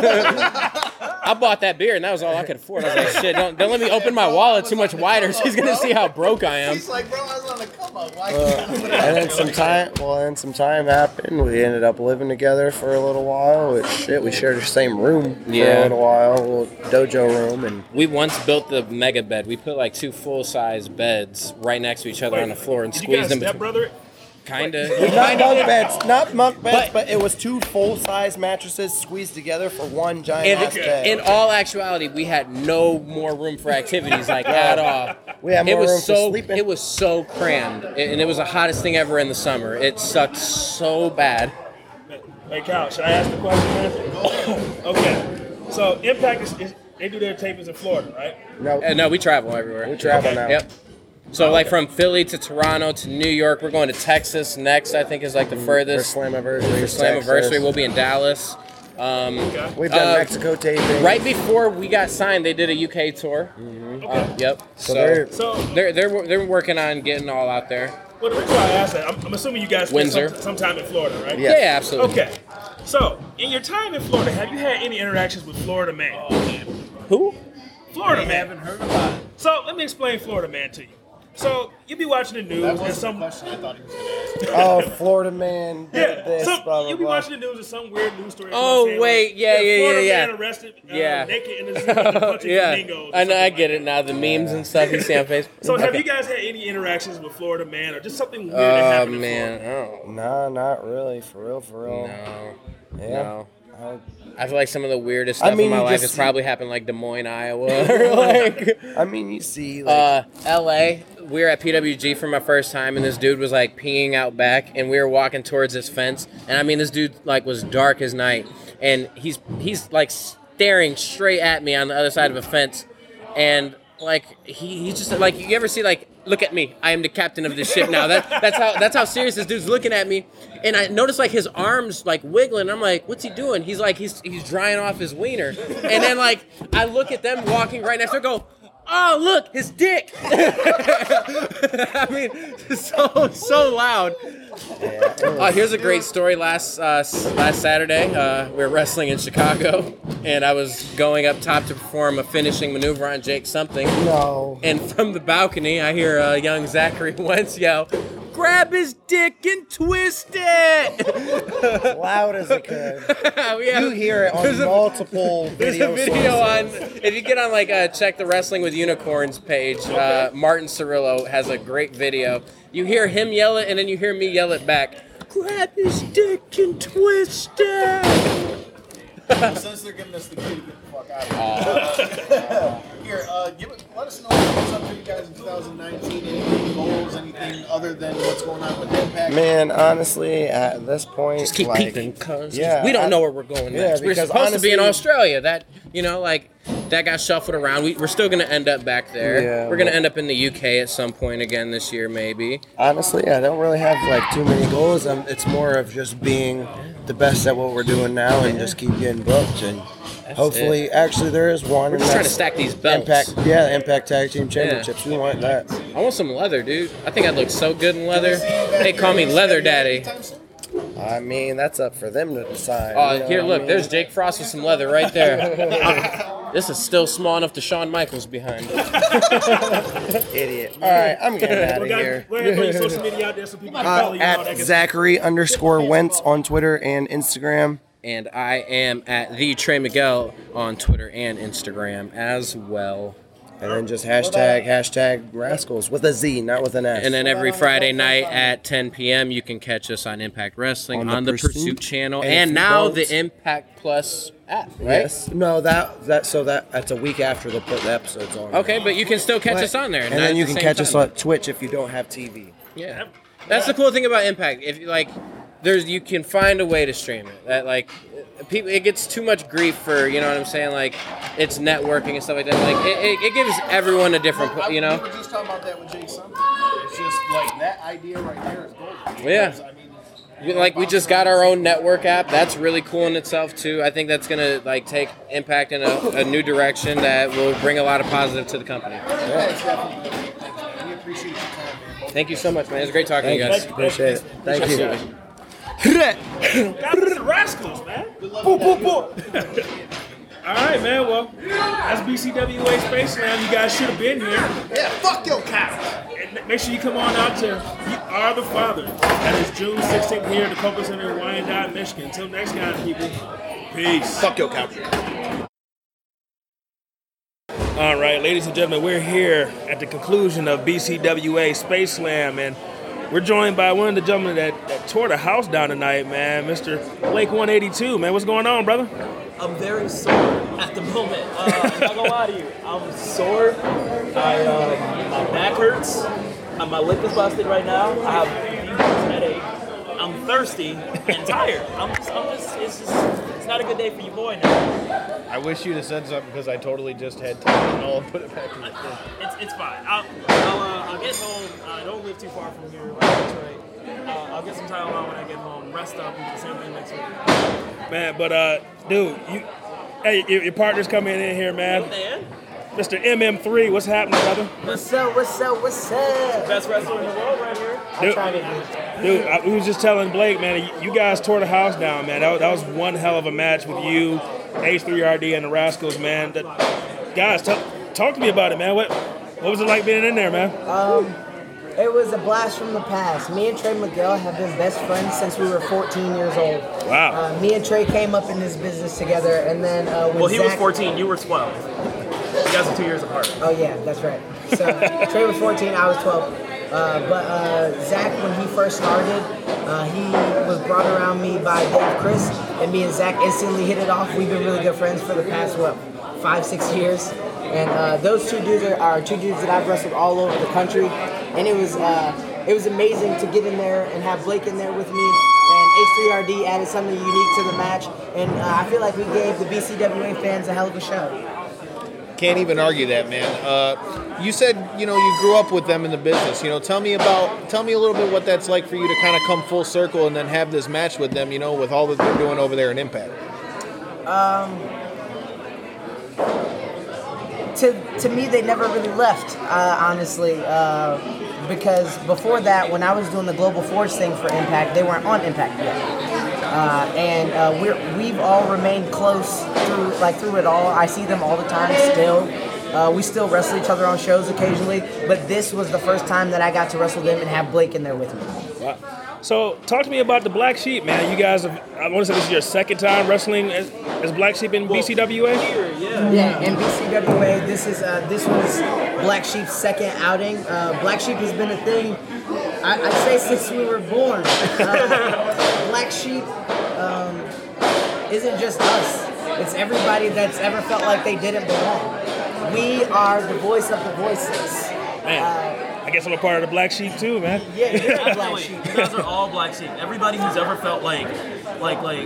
I bought that beer, and that was all I could afford. I was like, shit, don't, don't let me open my wallet too much wider. She's gonna see how broke I am. He's like, bro, I was on a come up. Why Uh, can't I put it and then on some the time, well, then some time happened. We ended up living together for a little while. Which shit, we shared the same room for Yeah. a little while, a little dojo room, and We once built the mega bed. We put like two full size beds right next to each other on the floor and Did you guys squeezed them step between. brother? Kinda. not bunk beds, not bunk beds, But- but, it was two full size mattresses squeezed together for one giant In, ass bed. in all actuality, we had no more room for activities like at all. We had it more was room for so sleeping. it was so crammed, and it was the hottest thing ever in the summer. It sucked so bad. Hey, Kyle, should I ask the question, man? Okay. So Impact is, is they do their tapings in Florida, right? no, Uh, no, we travel everywhere. we travel Okay. now. Yep. So like from Philly to Toronto to New York, we're going to Texas next. I think is like the For furthest. Slammiversary. For Slammiversary, Texas. we'll be in Dallas. Um, We've done uh, Mexico taping. Right before we got signed, they did a U K tour. Uh, yep. So, So they're- So, they're they're they're working on getting all out there. well, the reason why I asked that, I'm, I'm assuming you guys spent Windsor. some, some time in Florida, right? Yeah. Yeah, absolutely. Okay. So, in your time in Florida, have you had any interactions with Florida man? Who? Florida I Man. haven't heard about it. So let me explain Florida Man to you. So you be watching the news That and was some the question I thought he was going to ask. Oh, Florida man did Yeah, this, so blah, blah, you be blah. watching the news and some weird news story. Oh, saying, wait, like, yeah, yeah, Florida yeah, man yeah. arrested uh, Yeah. naked in the zoo after punching yeah, flamingos. I know. I get it now. The memes and stuff you see on Facebook. So have Okay. you guys had any interactions with Florida Man or just something weird Oh that happened in man, Florida? oh Nah, not really. For real, for real. no, Yeah. no. I- I feel like some of the weirdest I stuff mean, in my you life just has see- probably happened like Des Moines, Iowa, or like I mean, you see, like, uh, L A. We were at P W G for my first time, and this dude was like peeing out back, and we were walking towards this fence, and I mean, this dude like was dark as night, and he's he's like staring straight at me on the other side of a fence, and like he he's just like, you ever see like, look at me, I am the captain of this ship now. That that's how that's how serious this dude's looking at me, and I noticed like his arms like wiggling. I'm like, what's he doing? He's like he's he's drying off his wiener, and then like I look at them walking right next to her, go, oh look, his dick. I mean, so so loud. Uh, here's a great story. Last uh, s- last Saturday, uh, we were wrestling in Chicago, and I was going up top to perform a finishing maneuver on Jake Something. No. And from the balcony, I hear uh, young Zachary Wentz yell, "Grab his dick and twist it!" loud as it could. We have- You hear it there's on a- multiple There's video a video on. sources. If you get on like uh, check the Wrestling with Unicorns page, uh, Martin Cirillo has a great video. You hear him yell it, and then you hear me yell it back. Grab his dick and twist it. Since they're giving us the key to get the fuck out of here. Here, uh, give it, let us know what's up for you guys in two thousand nineteen. Any goals, anything other than what's going on with Impact? Man, honestly, at this point, Just keep like, peeking, cuz yeah, we don't I- know where we're going yeah, next. We're because supposed to be in honestly- Australia. That you know, like that got shuffled around. We, we're still gonna end up back there. Yeah, we're gonna but- end up in the U K at some point again this year, maybe. Honestly, I don't really have like too many goals. Um, it's more of just being the best at what we're doing now and just keep getting booked. And hopefully, actually, there is one. We're and just trying to that's stack these belts. Impact, yeah, the Impact Tag Team Championships. We want that. I want some leather, dude. I think I'd look so good in leather. They call me Leather Daddy. I mean, that's up for them to decide. Oh, you know here, what I look. mean? There's Jake Frost with some leather right there. This is still small enough to Shawn Michaels behind. Idiot. All right, I'm getting out of We got- here. Go ahead, put your social media out there so people can Uh, follow you. and all that at good Zachary underscore Wentz on Twitter and Instagram. And I am at the Trey Miguel on Twitter and Instagram as well. And then just hashtag, hashtag Rascals with a Z, not with an S. And then every Friday night at ten p.m. you can catch us on Impact Wrestling On on the the, Pursuit. Pursuit channel, And if and you now don't- the Impact Plus app, right? Yes. No, that that so that that's a week after they'll put the episodes on. Okay, but you can still catch But- us on there. And not then at you the can same catch us time. on Twitch if you don't have T V. Yeah, that's the cool thing about Impact. If you like, there's you can find a way to stream it. That like, people, it gets too much grief for you know what I'm saying. Like, it's networking and stuff like that. Like, it, it, it gives everyone a different, I- you know. We were just talking about that with Jake Something. It's just like that idea right there is golden. Yeah. Because, I mean, We- Like we just got our own network app. That's really cool in itself too. I think that's gonna like take Impact in a, a new direction that will bring a lot of positive to the company. Thanks, definitely. Thanks, man. We appreciate your time, man. Thank you so much, man. It was great talking to you guys. Appreciate it. Thank you. God bless the Rascals, man. Boop, boop, boop. All right, man. Well, that's B C W A Space Slam. You guys should have been here. Yeah, fuck your couch. And make sure you come on out to You Are the Father. That is June sixteenth here at the Coca Center in Wyandotte, Michigan. Until next time, people. Peace. Fuck your couch. All right, ladies and gentlemen, we're here at the conclusion of B C W A Space Slam, and we're joined by one of the gentlemen that, that tore the house down tonight, man, Mister Blake one eighty-two. Man, what's going on, brother? I'm very sore at the moment. Uh, I'm not gonna lie to you. I'm sore. I um, my back hurts. Uh, my lip is busted right now. I have a huge headache. I'm thirsty and tired. I'm just, I'm just, it's just, it's not a good day for you, boy. Now. I wish you'd have said something because I totally just had Tylenol and put it back in the thing. It's, it's fine. I'll, I'll, uh, I'll get home. I don't live too far from here, like Detroit. Uh, I'll get some Tylenol when I get home. Rest up and do the same thing next week. Man, but uh, dude, you, hey, your, your partner's coming in here, man. Man, Mister M M three, what's happening, brother? What's up? What's up? What's up? best wrestler in the world right here. Dude, Trying to dude, I, we was just telling Blake, man, you, you guys tore the house down, man. That, was- that was one hell of a match with you, H three R D, and the Rascals, man. That, guys, talk, talk to me about it, man. What what was it like being in there, man? Um, it was a blast from the past. Me and Trey Miguel have been best friends since we were fourteen years old. Wow. Uh, me and Trey came up in this business together, and then uh, when Well, he Zach, was fourteen, you were twelve. You guys are two years apart. Oh yeah, that's right. So Trey was fourteen, I was twelve. Uh, but uh, Zach, when he first started, uh, he was brought around me by Dave Chris, and me and Zach instantly hit it off. We've been really good friends for the past, what, five, six years. And uh, those two dudes are, are two dudes that I've wrestled all over the country. And it was uh, it was amazing to get in there and have Blake in there with me. And H three R D added something unique to the match. And uh, I feel like we gave the B C W A fans a hell of a show. Can't even argue that, man. Uh, you said, you know, you grew up with them in the business. You know, tell me about, tell me a little bit what that's like for you to kind of come full circle and then have this match with them, you know, with all that they're doing over there in Impact. Um, to to me, they never really left, uh, honestly, uh, because before that, when I was doing the Global Force thing for Impact, they weren't on Impact yet. Uh, and uh, we're, we've all remained close through like through it all. I see them all the time still. Uh, we still wrestle each other on shows occasionally, but this was the first time that I got to wrestle them and have Blake in there with me. Wow. So talk to me about the Black Sheep, man. You guys have, I want to say this is your second time wrestling as, as Black Sheep in B C W A? Yeah, yeah. In B C W A, this is uh, this was Black Sheep's second outing. Uh, Black Sheep has been a thing, I, I'd say, since we were born. Uh, Black Sheep um, isn't just us. It's everybody that's ever felt like they didn't belong. We are the voice of the voiceless. Man, uh, I guess I'm a part of the Black Sheep too, man. Yeah, you're a Black Definitely. Sheep. You guys are all Black Sheep. Everybody who's ever felt like, like, like,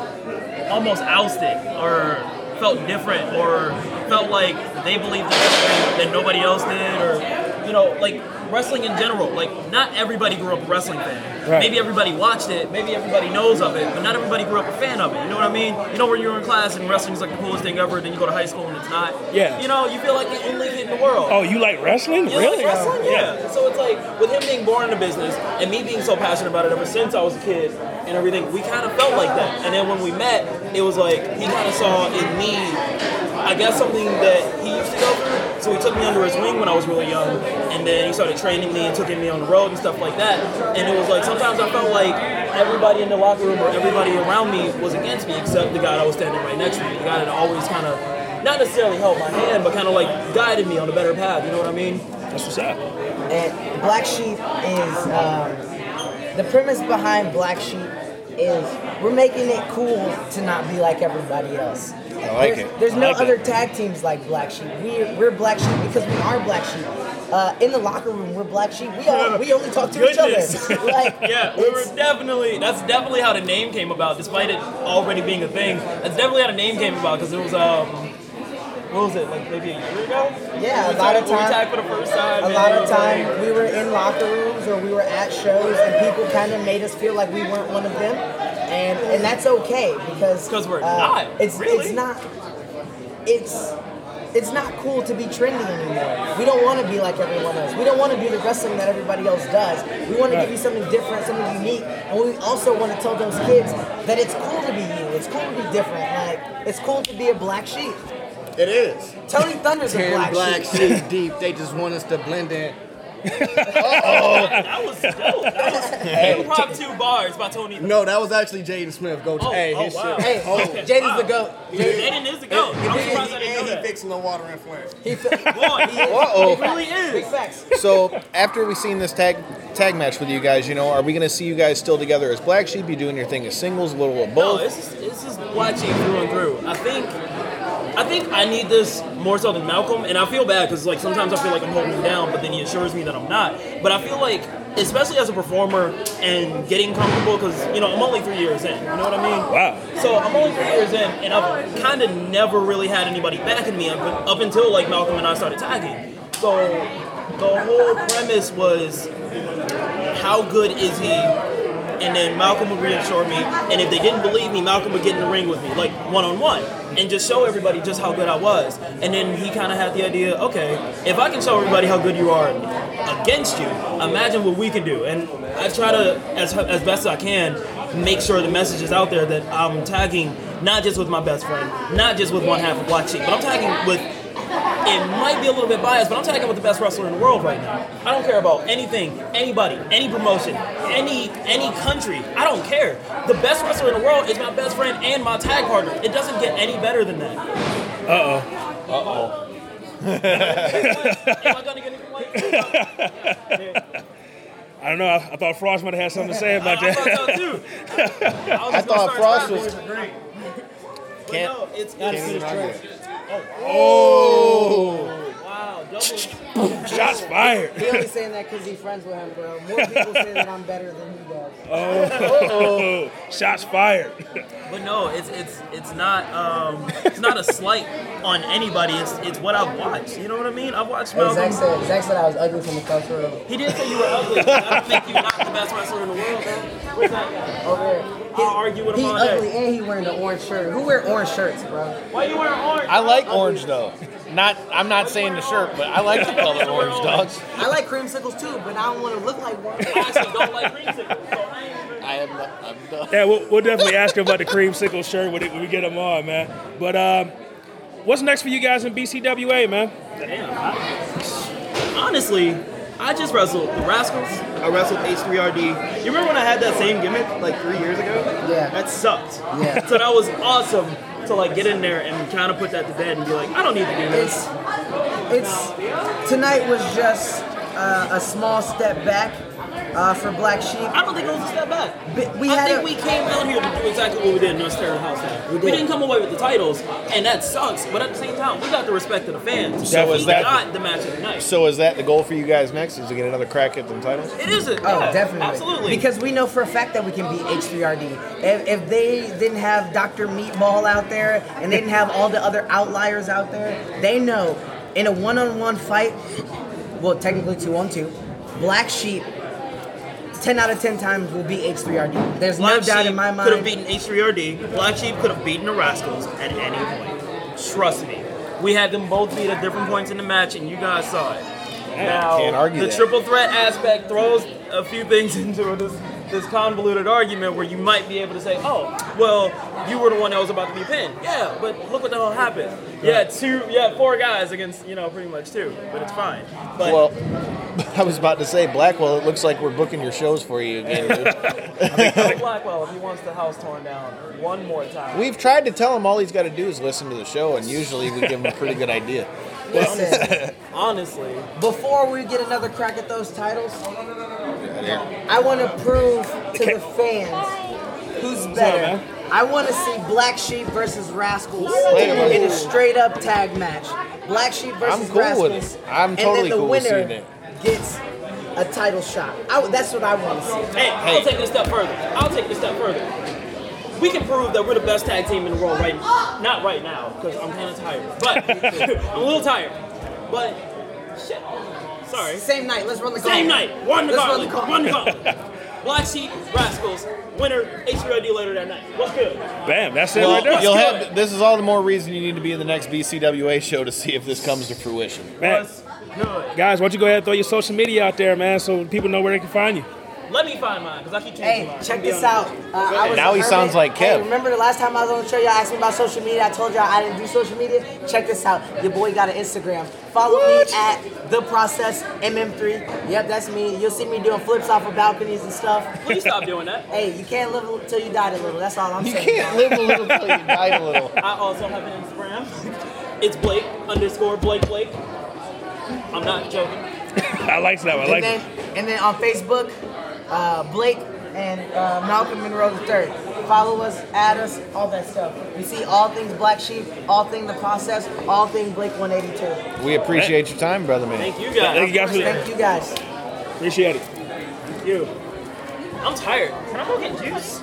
almost ousted or felt different or felt like they believed in something that nobody else did, or you know, like wrestling in general. Like, not everybody grew up a wrestling fan. Right. Maybe everybody watched it, maybe everybody knows of it, but not everybody grew up a fan of it. You know what I mean? You know, when you're in class and wrestling is like the coolest thing ever, then you go to high school and it's not. Yeah. You know, you feel like the only kid in the world. Oh, you like wrestling? You Really? like wrestling? Yeah. So it's like, with him being born in the business and me being so passionate about it ever since I was a kid and everything, we kind of felt like that. And then when we met, it was like, he kind of saw in me, I guess, something that he used to go through. So he took me under his wing when I was really young, and then he started training me and took me on the road and stuff like that. And it was like, sometimes I felt like everybody in the locker room or everybody around me was against me except the guy that was standing right next to me. The guy that always kind of, not necessarily held my hand, but kind of like guided me on a better path, you know what I mean? That's what's up. And Black Sheep is, um, the premise behind Black Sheep is we're making it cool to not be like everybody else. I like there's, it. There's I no like other it. tag teams like Black Sheep. We're, we're Black Sheep because we are Black Sheep. Uh, in the locker room, we're Black Sheep. We all, we only talk to Goodness. each other. Like, yeah, we were definitely, that's definitely how the name came about, despite it already being a thing. That's definitely how the name came about, because it was, um, what was it, like maybe a year ago? Yeah, we a lot tagged, of time. We tagged for the first time. A and lot it of was time like- we were in locker rooms or we were at shows and people kind of made us feel like we weren't one of them, and and that's okay because because we're uh, not. It's really? it's not. It's it's not cool to be trendy anymore. We don't want to be like everyone else. We don't want to do the wrestling that everybody else does. We want to give you something different, something unique, and we also want to tell those kids that it's cool to be you. It's cool to be different. Like it's cool to be a Black Sheep. It is. Tony Thunder's a Ten Black, black Sheep. sheep deep. They just want us to blend in. That was dope. That was Hey. improv two bars by Tony. No, that was actually Jaden Smith. Go. Oh, hey, oh, his wow. shit. Hey, oh, Jaden's the GOAT. Jaden is the GOAT. And, I'm and, surprised I didn't know and he that. fixing the water and flame. He fi- Boy, he is. Uh-oh. He really is. Big facts. So after we seen this tag tag match with you guys, you know, are we gonna see you guys still together as Black Sheep? You doing your thing as singles, a little of No, both? this is this is Black Sheep through and through. I think I think I need this more so than Malcolm, and I feel bad because like sometimes I feel like I'm holding him down, but then he assures me that I'm not. But I feel like, especially as a performer and getting comfortable, because you know I'm only three years in. You know what I mean? Wow. So I'm only three years in, and I've kind of never really had anybody backing me up, up until like Malcolm and I started tagging. So the whole premise was, how good is he? And then Malcolm would reassure me, and if they didn't believe me, Malcolm would get in the ring with me, like one-on-one, and just show everybody just how good I was. And then he kind of had the idea, okay, if I can show everybody how good you are against you, imagine what we can do. And I try to, as as best as I can, make sure the message is out there that I'm tagging not just with my best friend, not just with one half of Black Sheep, but I'm tagging with it might be a little bit biased, but I'm tagging with the best wrestler in the world right now. I don't care about anything, anybody, any promotion, any any country. I don't care. The best wrestler in the world is my best friend and my tag partner. It doesn't get any better than that. Uh-oh. Uh-oh. Am I gonna get anything like that? I don't know. I, I thought Frost might have had something to say about I, I that. thought so too. I, was I thought Frost was. Can't. No, it's Can't it's even argue. Oh. Wow, double. Shots fired. He only saying that because he's friends with him, bro. More people say that I'm better than he does. Oh, shots fired. But no, it's it's it's not um it's not a slight on anybody. It's it's what I've watched. You know what I mean? I've watched Hey, Malcolm. Zach said, Zach said I was ugly from the culture early. He did say you were ugly. But I don't think you're not the best wrestler in the world, man. Where's that guy? Over there. I'll argue with him He all ugly day. and he wearing the orange shirt. Who wear orange shirts, bro? Why you wearing orange? I like orange though. Not, I'm not saying the shirt, but I like the color orange, dogs. I like creamsicles too, but I don't want to look like one. I actually don't like creamsicles. So I ain't I am not, I'm done. Yeah, we'll, we'll definitely ask him about the creamsicle shirt when, it, when we get him on, man. But um, what's next for you guys in B C W A, man? Damn. I, honestly, I just wrestled the Rascals. I wrestled H three R D. You remember when I had that same gimmick like three years ago? Yeah. That sucked. Yeah. So that was awesome to like get in there and kind of put that to bed and be like, I don't need to do this. It's, it's tonight was just uh, a small step back uh, for Black Sheep. I don't think it was a step back. But we I had think a, we came out here to do exactly what we did in North Terror House. We We, did. didn't come away with the titles, and that sucks. But at the same time, we got the respect of the fans. So we is that- got the match of the night. So is that the goal for you guys next? Is to get another crack at them titles? It is a Oh, yeah, definitely. absolutely. Because we know for a fact that we can beat H three R D. If, if they didn't have Doctor Meatball out there and they didn't have all the other outliers out there, they know in a one-on-one fight, well, technically two-on-two, Black Sheep, ten out of ten times will beat H three R D. There's Black no doubt Sheep in my could mind. have beaten H three R D. Black Sheep could have beaten the Rascals at any point. Trust me. We had them both beat at different points in the match, and you guys saw it. Now, can't argue the that. triple threat aspect throws a few things into this, this convoluted argument where you might be able to say, oh, well, you were the one that was about to be pinned. Yeah, but look what the hell happened. You had two, you had four guys against, you know, pretty much two, but it's fine. But Well, I was about to say, Blackwell, it looks like we're booking your shows for you again, dude. tell Blackwell if he wants the house torn down one more time. We've tried to tell him all he's got to do is listen to the show, and usually we give him a pretty good idea. Listen, Honestly, before we get another crack at those titles, I want to prove to the fans who's better. I want to see Black Sheep versus Rascals Wait a minute. in a straight up tag match. Black Sheep versus I'm cool Rascals. with it. I'm and totally then the cool with winner seeing it. gets a title shot. I, that's what I want to see. hey, I'll take it a step further. I'll take it a step further. We can prove that we're the best tag team in the world right now. Not right now, because I'm kind of tired. But I'm a little tired. But shit. Sorry. Same night. Let's run the Same gauntlet. night. One the Let's run the gauntlet. gauntlet. One the gauntlet. Black Sheep, Rascals, winner, H three R D later that night. What's good? Bam, that's it Well, right there. you'll have, this is all the more reason you need to be in the next B C W A show to see if this comes to fruition. Man, What's good? guys, why don't you go ahead and throw your social media out there, man, so people know where they can find you. Let me find mine, because I keep changing Hey, mine. check I'll be this honest. out. Uh, I was Now he Hermit. sounds like Hey, Kev. remember the last time I was on the show, y'all asked me about social media? I told y'all I didn't do social media. Check this out. Your boy got an Instagram. Follow me at The Process M M three. Yep, that's me. You'll see me doing flips off of balconies and stuff. Please stop doing that. Hey, you can't live until you die a little. That's all I'm You saying. can't live a little till you die a little. I also have an Instagram. It's Blake underscore Blake Blake. I'm not joking. I like that one. I like and then, it. and then on Facebook, uh, Blake and uh, Malcolm Monroe the third. Follow us, add us, all that stuff. You see all things Black Sheep, all things The Process, all things Blake one eighty-two. We appreciate your time, brother man. Thank you guys. Thank you guys for Thank you guys. Appreciate it. Thank you. I'm tired. Can I go get juice?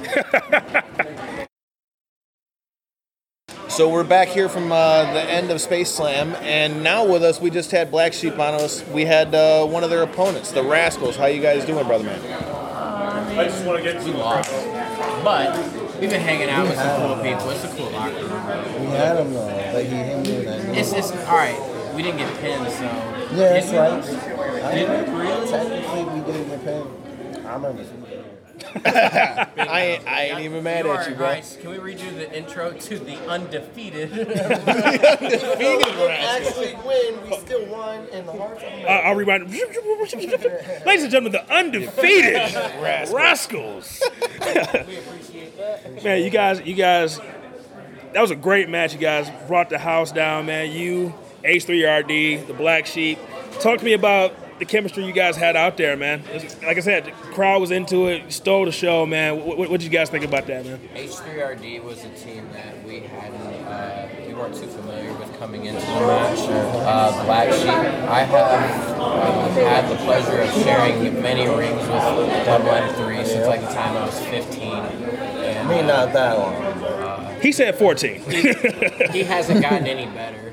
So we're back here from uh, the end of Space Slam, and now with us, we just had Black Sheep on us. We had uh, one of their opponents, the Rascals. How you guys doing, brother man? I just want to get We lost. But we've been hanging out with some cool people. It's a cool locker room. We had him though, but he hit me with that. It's, it's all right. We didn't get pinned, so. Yeah, that's Did we? right. I Did didn't we really? Technically, we didn't get pinned. I remember seeing it. I ain't, I ain't even mad You at are you, bro. right. Can we redo the intro to the undefeated? Undefeated Actually win. We still won in the hearts of Uh, I'll rewind. Ladies and gentlemen, the undefeated Rascals. We appreciate that. Man, you guys, you guys, that was a great match. You guys brought the house down, man. You, H three R D, the Black Sheep. Talk to me about the chemistry you guys had out there, man. It's- Like I said, the crowd was into it, stole the show, man. What, what, what did you guys think about that, man? H three R D was a team that we hadn't, uh, we weren't too familiar with coming into the match. Uh, Black Sheep, I have uh, had the pleasure of sharing many rings with Double M three since like the time I was fifteen. And, I mean, not that long. Uh, He said fourteen. he, he hasn't gotten any better.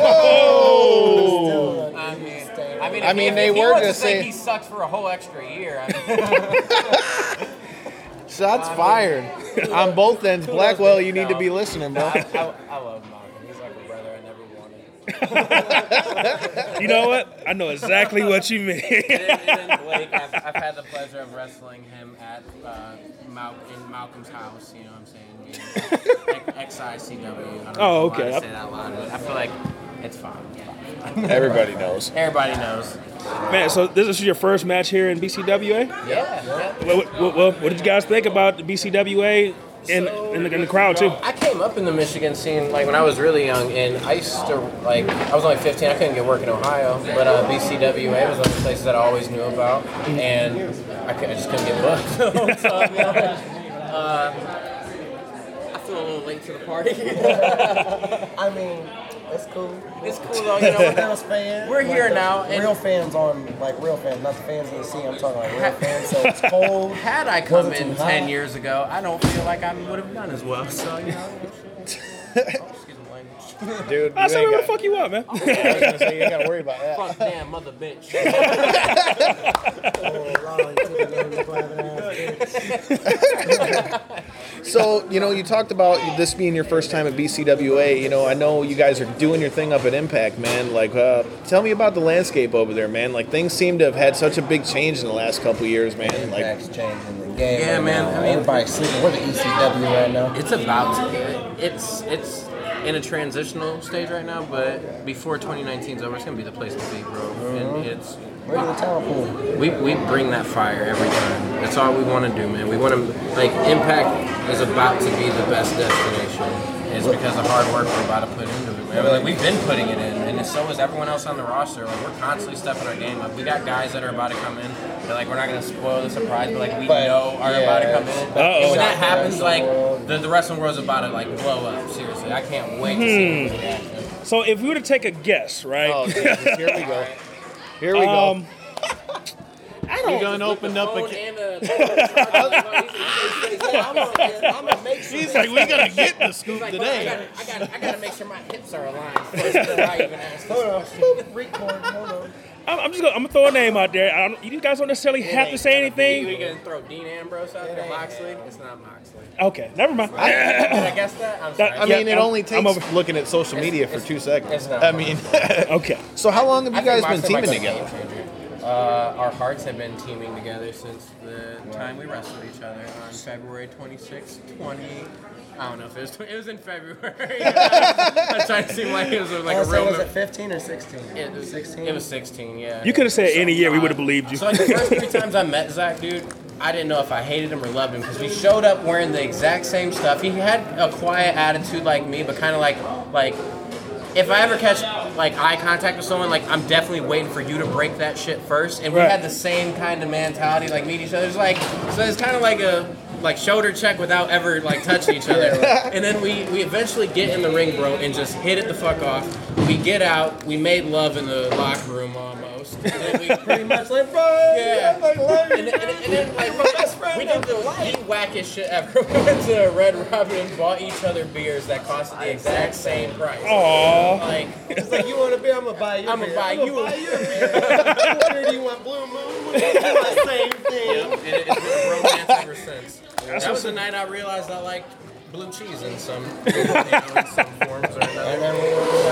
Oh! I mean, I mean, I if mean, he, they if he were wants to to say say- he sucked for a whole extra year. I mean, Shots fired on both ends. Blackwell, you need to be listening, bro. I, I, I love Malcolm. He's like a brother I never wanted. You know what? I know exactly what you mean. and, then, and then Blake, I've, I've had the pleasure of wrestling him at uh, Mal- in Malcolm's house. You know what I'm saying? Being X I C W. I don't know Oh, if I'm allowed okay. to say that out loud, but I feel like it's fine. It's fine. Everybody knows. Everybody knows. Man, so this is your first match here in B C W A? Yeah. yeah. What, what, what, what did you guys think about the B C W A and, and, the, and the crowd, too? I came up in the Michigan scene like when I was really young, and I used to like I was only fifteen. I couldn't get work in Ohio, but uh, B C W A was one of the places that I always knew about, and I, could, I just couldn't get booked. So, you know, uh, I feel a little late to the party. I mean, it's cool. It's cool though, you know. House fans. We're here like, now, and- Real fans on, like real fans, not the fans in the scene. I'm talking like real fans. So it's cold. Had I come Wasn't in too ten hot. years ago, I don't feel like I would have done as well. So you know. Excuse my language. Dude, I you said, ain't what the got- fuck you want, man? I was gonna say, you ain't gotta worry about that. Fuck damn mother bitch. So, you know, you talked about this being your first time at B C W A. You know, I know you guys are doing your thing up at Impact, man. Like, uh, tell me about the landscape over there, man. Like, things seem to have had such a big change in the last couple of years, man. Like, Impact's changing the game. Yeah, right man, now. I mean- everybody's sleeping. We're the E C W right now. It's about to. It's it's in a transitional stage right now, but before twenty nineteen is over, it's gonna be the place to be, bro. And it's Where's the talent pool? we we bring that fire every time. That's all we want to do, man. We want to like Impact is about to be the best destination. It's because of hard work we're about to put into it, man. Like we've been putting it in, and so is everyone else on the roster. Like we're constantly stepping our game up. We got guys that are about to come in. They're like, we're not gonna spoil the surprise, but like we But, know are yeah, about to come in. Uh-oh. And when that happens, like the, the wrestling world's about to like blow up. Seriously, I can't wait to see the reaction. So if we were to take a guess, right? oh, Jesus, here we go. Here we Um, go. I We don't. done opened up a. And, uh, He's like, we gotta get the scoop Like, today. I gotta, I, gotta, I gotta make sure my hips are aligned first before I even ask this Hold on. question. Record. Hold on. I'm, I'm just gonna. I'm gonna throw a name out there. I don't, you guys don't necessarily have to say We anything. gonna throw Dean Ambrose out there, Moxley. It's not Moxley. Okay, never mind. Did I guess that? I'm sorry. I mean, it I'm- only I'm takes over- looking at social It's- media for it's- two seconds. it's not I mean, Okay. so how long have I you guys think been Moxley teaming might be a together? game changer. Uh, our hearts have been teaming together since the time we wrestled each other on February twenty-sixth, twenty. I don't know if it was. It was in February. I'm trying to seem like it was like I a say, real. was it fifteen or sixteen? It was sixteen. It was sixteen. Yeah. You could have said any year, we would have believed you. So like the first three times I met Zach, dude, I didn't know if I hated him or loved him because we showed up wearing the exact same stuff. He had a quiet attitude like me, but kind of like like if I ever catch like eye contact with someone, like I'm definitely waiting for you to break that shit first. And we Right. had the same kind of mentality, like meet each other. It's like so it's kind of like a like shoulder check without ever like touching each other. And then we we eventually get in the ring, bro, and just hit it the fuck off. We get out. We made love in the locker room almost. And then we Pretty much like, bro. Yeah. I love you. And then, and then, and then like, we, best friend we did the, the wackest shit ever. We went to Red Robin and bought each other beers that cost the exact same price. Aww. Like, It's like, you want a beer? I'm gonna buy you. I'ma beer. buy I'm you gonna a buy you a beer. What beer do you want? Blue Moon? We do the same thing. and it, it's been a romance ever since. That was the night I realized I liked blue cheese in some, you know, in some forms or And another. then we got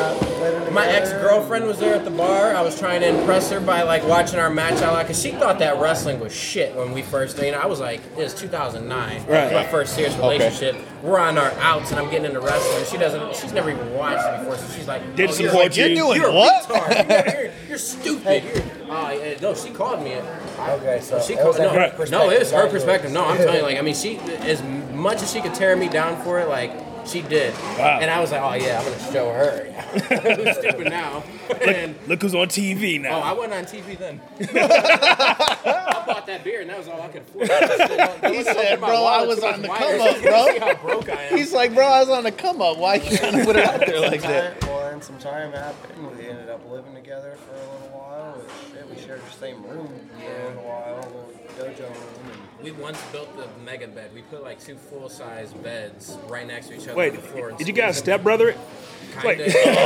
my ex-girlfriend was there at the bar. I was trying to impress her by like watching our match out loud because she thought that wrestling was shit when we first. You know, I was like, it was two thousand nine. Right. That was my first serious relationship. Okay. We're on our outs, and I'm getting into wrestling. She doesn't. She's never even watched it before, so she's like, Did oh, support you're, like, you. You're doing you're what? A retard. You're, you're, you're stupid. You're, uh, yeah, no, she called me. Okay, so she it called. was No, her no, it was her perspective. perspective. No, I'm telling you, like, I mean, she as much as she could tear me down for it, like. She did. Wow. And I was like, oh, yeah, I'm going to show her. Who's stupid now? And, look, look who's on T V now. Oh, I wasn't on T V then. I bought that beer, and that was all I could afford. I He said, bro, I was on the come up, bro. See how broke I am. He's like, bro, I was on the come up. Why you trying to put it out there like that? Well, and some time happened. We ended up living together for a little while. Shit, we shared the same room for a little while, a little dojo room. We once built the mega bed. We put like two full-size beds right next to each other Wait, on the floor. did you guys stepbrother it? Kind of.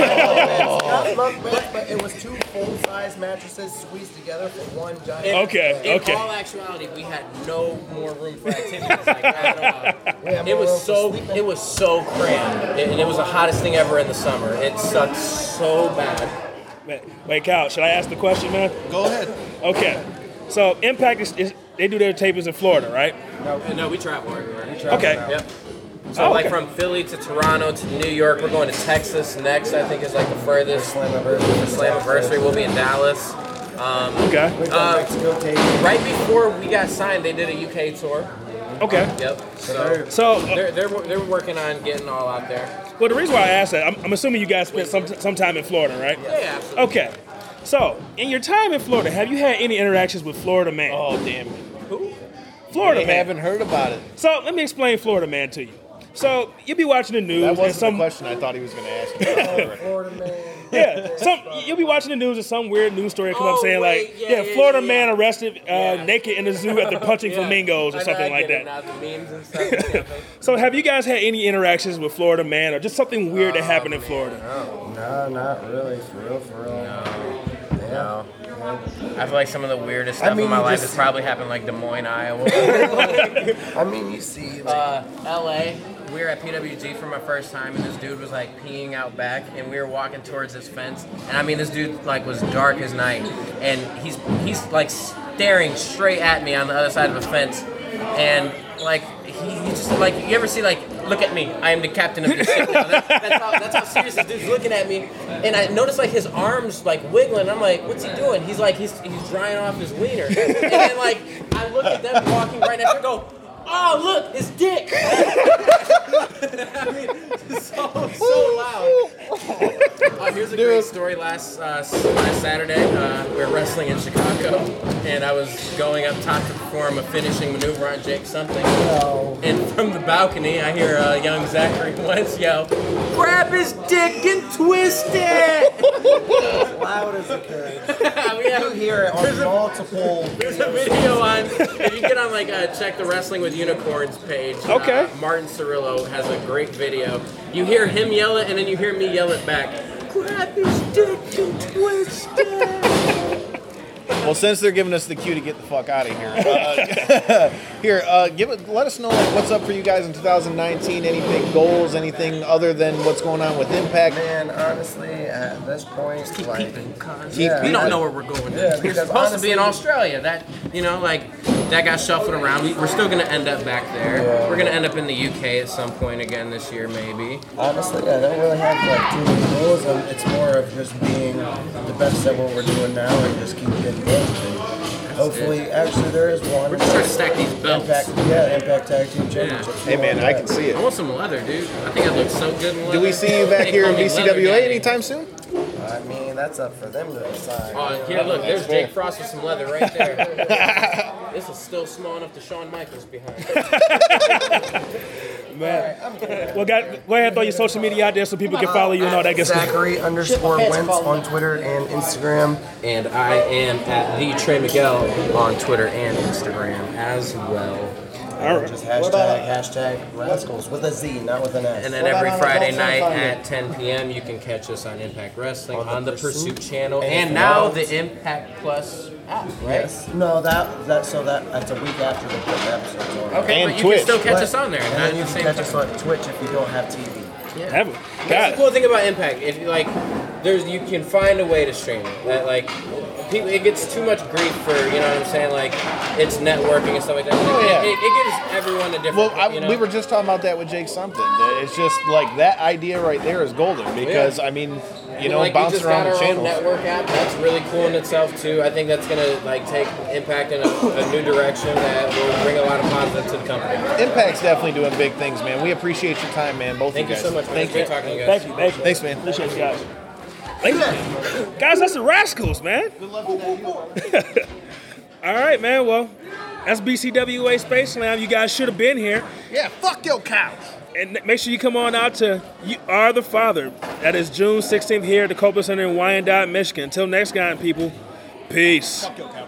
Not bunk beds, but it was two full-size mattresses squeezed together for one giant. In, Okay, in okay. all actuality, we had no more room for activities like at all. We had It more room was for so sleeping. it was so crammed, and it was the hottest thing ever in the summer. It sucked so bad. Wait, wait, Kyle, should I ask the question, man? Go ahead. Okay. So Impact is, is they do their tapings in Florida, right? No, no, we travel everywhere. We travel Okay. now. Yep. So Oh, like okay. from Philly to Toronto to New York, we're going to Texas next. I think is like the furthest. For Slammiversary, we'll be in Dallas. Um, Okay. Uh, right before we got signed, they did a U K tour. Okay. Yep. So, So, uh, they're, they're they're working on getting all out there. Well, the reason why I asked that, I'm, I'm assuming you guys spent some some time in Florida, right? Yeah, absolutely. Okay. So, in your time in Florida, have you had any interactions with Florida Man? Oh, damn. Who? Florida I Man. haven't heard about it. So, let me explain Florida Man to you. So, you'll be watching the news. That and wasn't some, the question I thought he was going to ask me. Florida man. Yeah, some you'll be watching the news and some weird news story come Oh, up saying wait, like, yeah, yeah, yeah, Florida yeah, man yeah. arrested uh, Yeah. naked in the zoo after punching Yeah. flamingos or I know, something I like get that. it now, the memes and stuff. Yeah. So, have you guys had any interactions with Florida Man or just something weird that happened in Florida? No, not really. For real, for real. No. Yeah. No. I feel like some of the weirdest I stuff mean, in my you life just- has probably happened like Des Moines, Iowa. I mean, you see, like, uh, L A, we were at P W G for my first time, and this dude was like peeing out back, and we were walking towards this fence, and I mean, this dude like was dark as night, and he's he's like staring straight at me on the other side of a fence, and like he, he just like you ever see like look at me, I am the captain of your ship now. That, that's how that's how serious this dude's looking at me, and I noticed like his arms like wiggling. I'm like, what's he doing? He's like he's he's drying off his wiener, and then like I look at them walking right next to me, go. Oh, look, his dick! I mean, so, so loud. Uh, here's a great story. Last uh, last Saturday, uh, we were wrestling in Chicago, and I was going up top to perform a finishing maneuver on Jake Something. And from the balcony, I hear uh, young Zachary Wentz yell, "Grab his dick and twist it!" as loud as it could. We have- You hear it there's on a- multiple. There's a video on, if you get on like uh, Check the Wrestling with Unicorns page, Okay. uh, Martin Cirillo has a great video. You hear him yell it, and then you hear me yell it back. Grab his dick and twist it. Well, since they're giving us the cue to get the fuck out of here, uh, here, uh, give it. Let us know like, what's up for you guys in two thousand nineteen. Any big goals? Anything other than what's going on with Impact? Man, honestly, at this point, Keep like, peeping, cuz. Yeah, we don't I- know where we're going. Yeah, we're because supposed to be in honestly- Australia. That, you know, like, that got shuffled around. We, we're still going to end up back there. Yeah. We're going to end up in the U K at some point again this year, maybe. honestly, I don't really have like too many goals. Um, it's more of just being the best at what we're doing now and just keep getting booked. And hopefully, actually, there is one. We're just trying to stack these belts. Impact, yeah, Impact Tag Team Championship. Hey man, I can see I it. want some leather, dude. I think I look so good in leather. Do we see you back They here call in me B C Leather W A Daddy. anytime soon? I mean, that's up for them to decide. Oh, here, look, there's Jake Frost with some leather right there. This is still small enough to Shawn Michaels behind. Man. Well, got, go ahead and throw your social media out there so people can follow you and all that good stuff. Zachary underscore Wentz on Twitter and Instagram. And I am at the Trey Miguel on Twitter and Instagram as well. All right. Just hashtag, hashtag Rascals with a Z, not with an S. And then every Friday night at ten p.m. you can catch us on Impact Wrestling on, on the, the Pursuit, Pursuit channel, and, and now the Impact Plus app, right? Yes. No, that that so that that's a week after the episode. Okay, and but you Twitch. can still catch but, us on there. And not then you the can same catch time. us on Twitch if you don't have T V. Yeah. Have That's the cool thing about Impact. If you like, there's you can find a way to stream it. That, like, people, it gets too much grief for, you know what I'm saying? Like, it's networking and stuff like that. Oh, it, yeah. it, it gives everyone a different. Well, I, you know? we were just talking about that with Jake something. That It's just like that idea right there is golden because Yeah. I mean, you And, know, like, bouncing we just around got the our channels. own network app. That's really cool in itself too. I think that's gonna like take Impact in a, a new direction that will bring a lot of positive to the company. Impact's definitely doing big things, man. We appreciate your time, man. Both Thank of you you guys. so much, man. Thank It's you. great talking to you guys. Thank you, thank you. Thanks, man. Appreciate you guys. Thank- Guys, that's the Rascals, man. All right, man. Well, that's B C W A Space Slam. You guys should have been here. Yeah, fuck your cows. And make sure you come on out to You Are the Father. That is June sixteenth here at the Copeland Center in Wyandotte, Michigan. Until next time, people. Peace. Fuck your cows.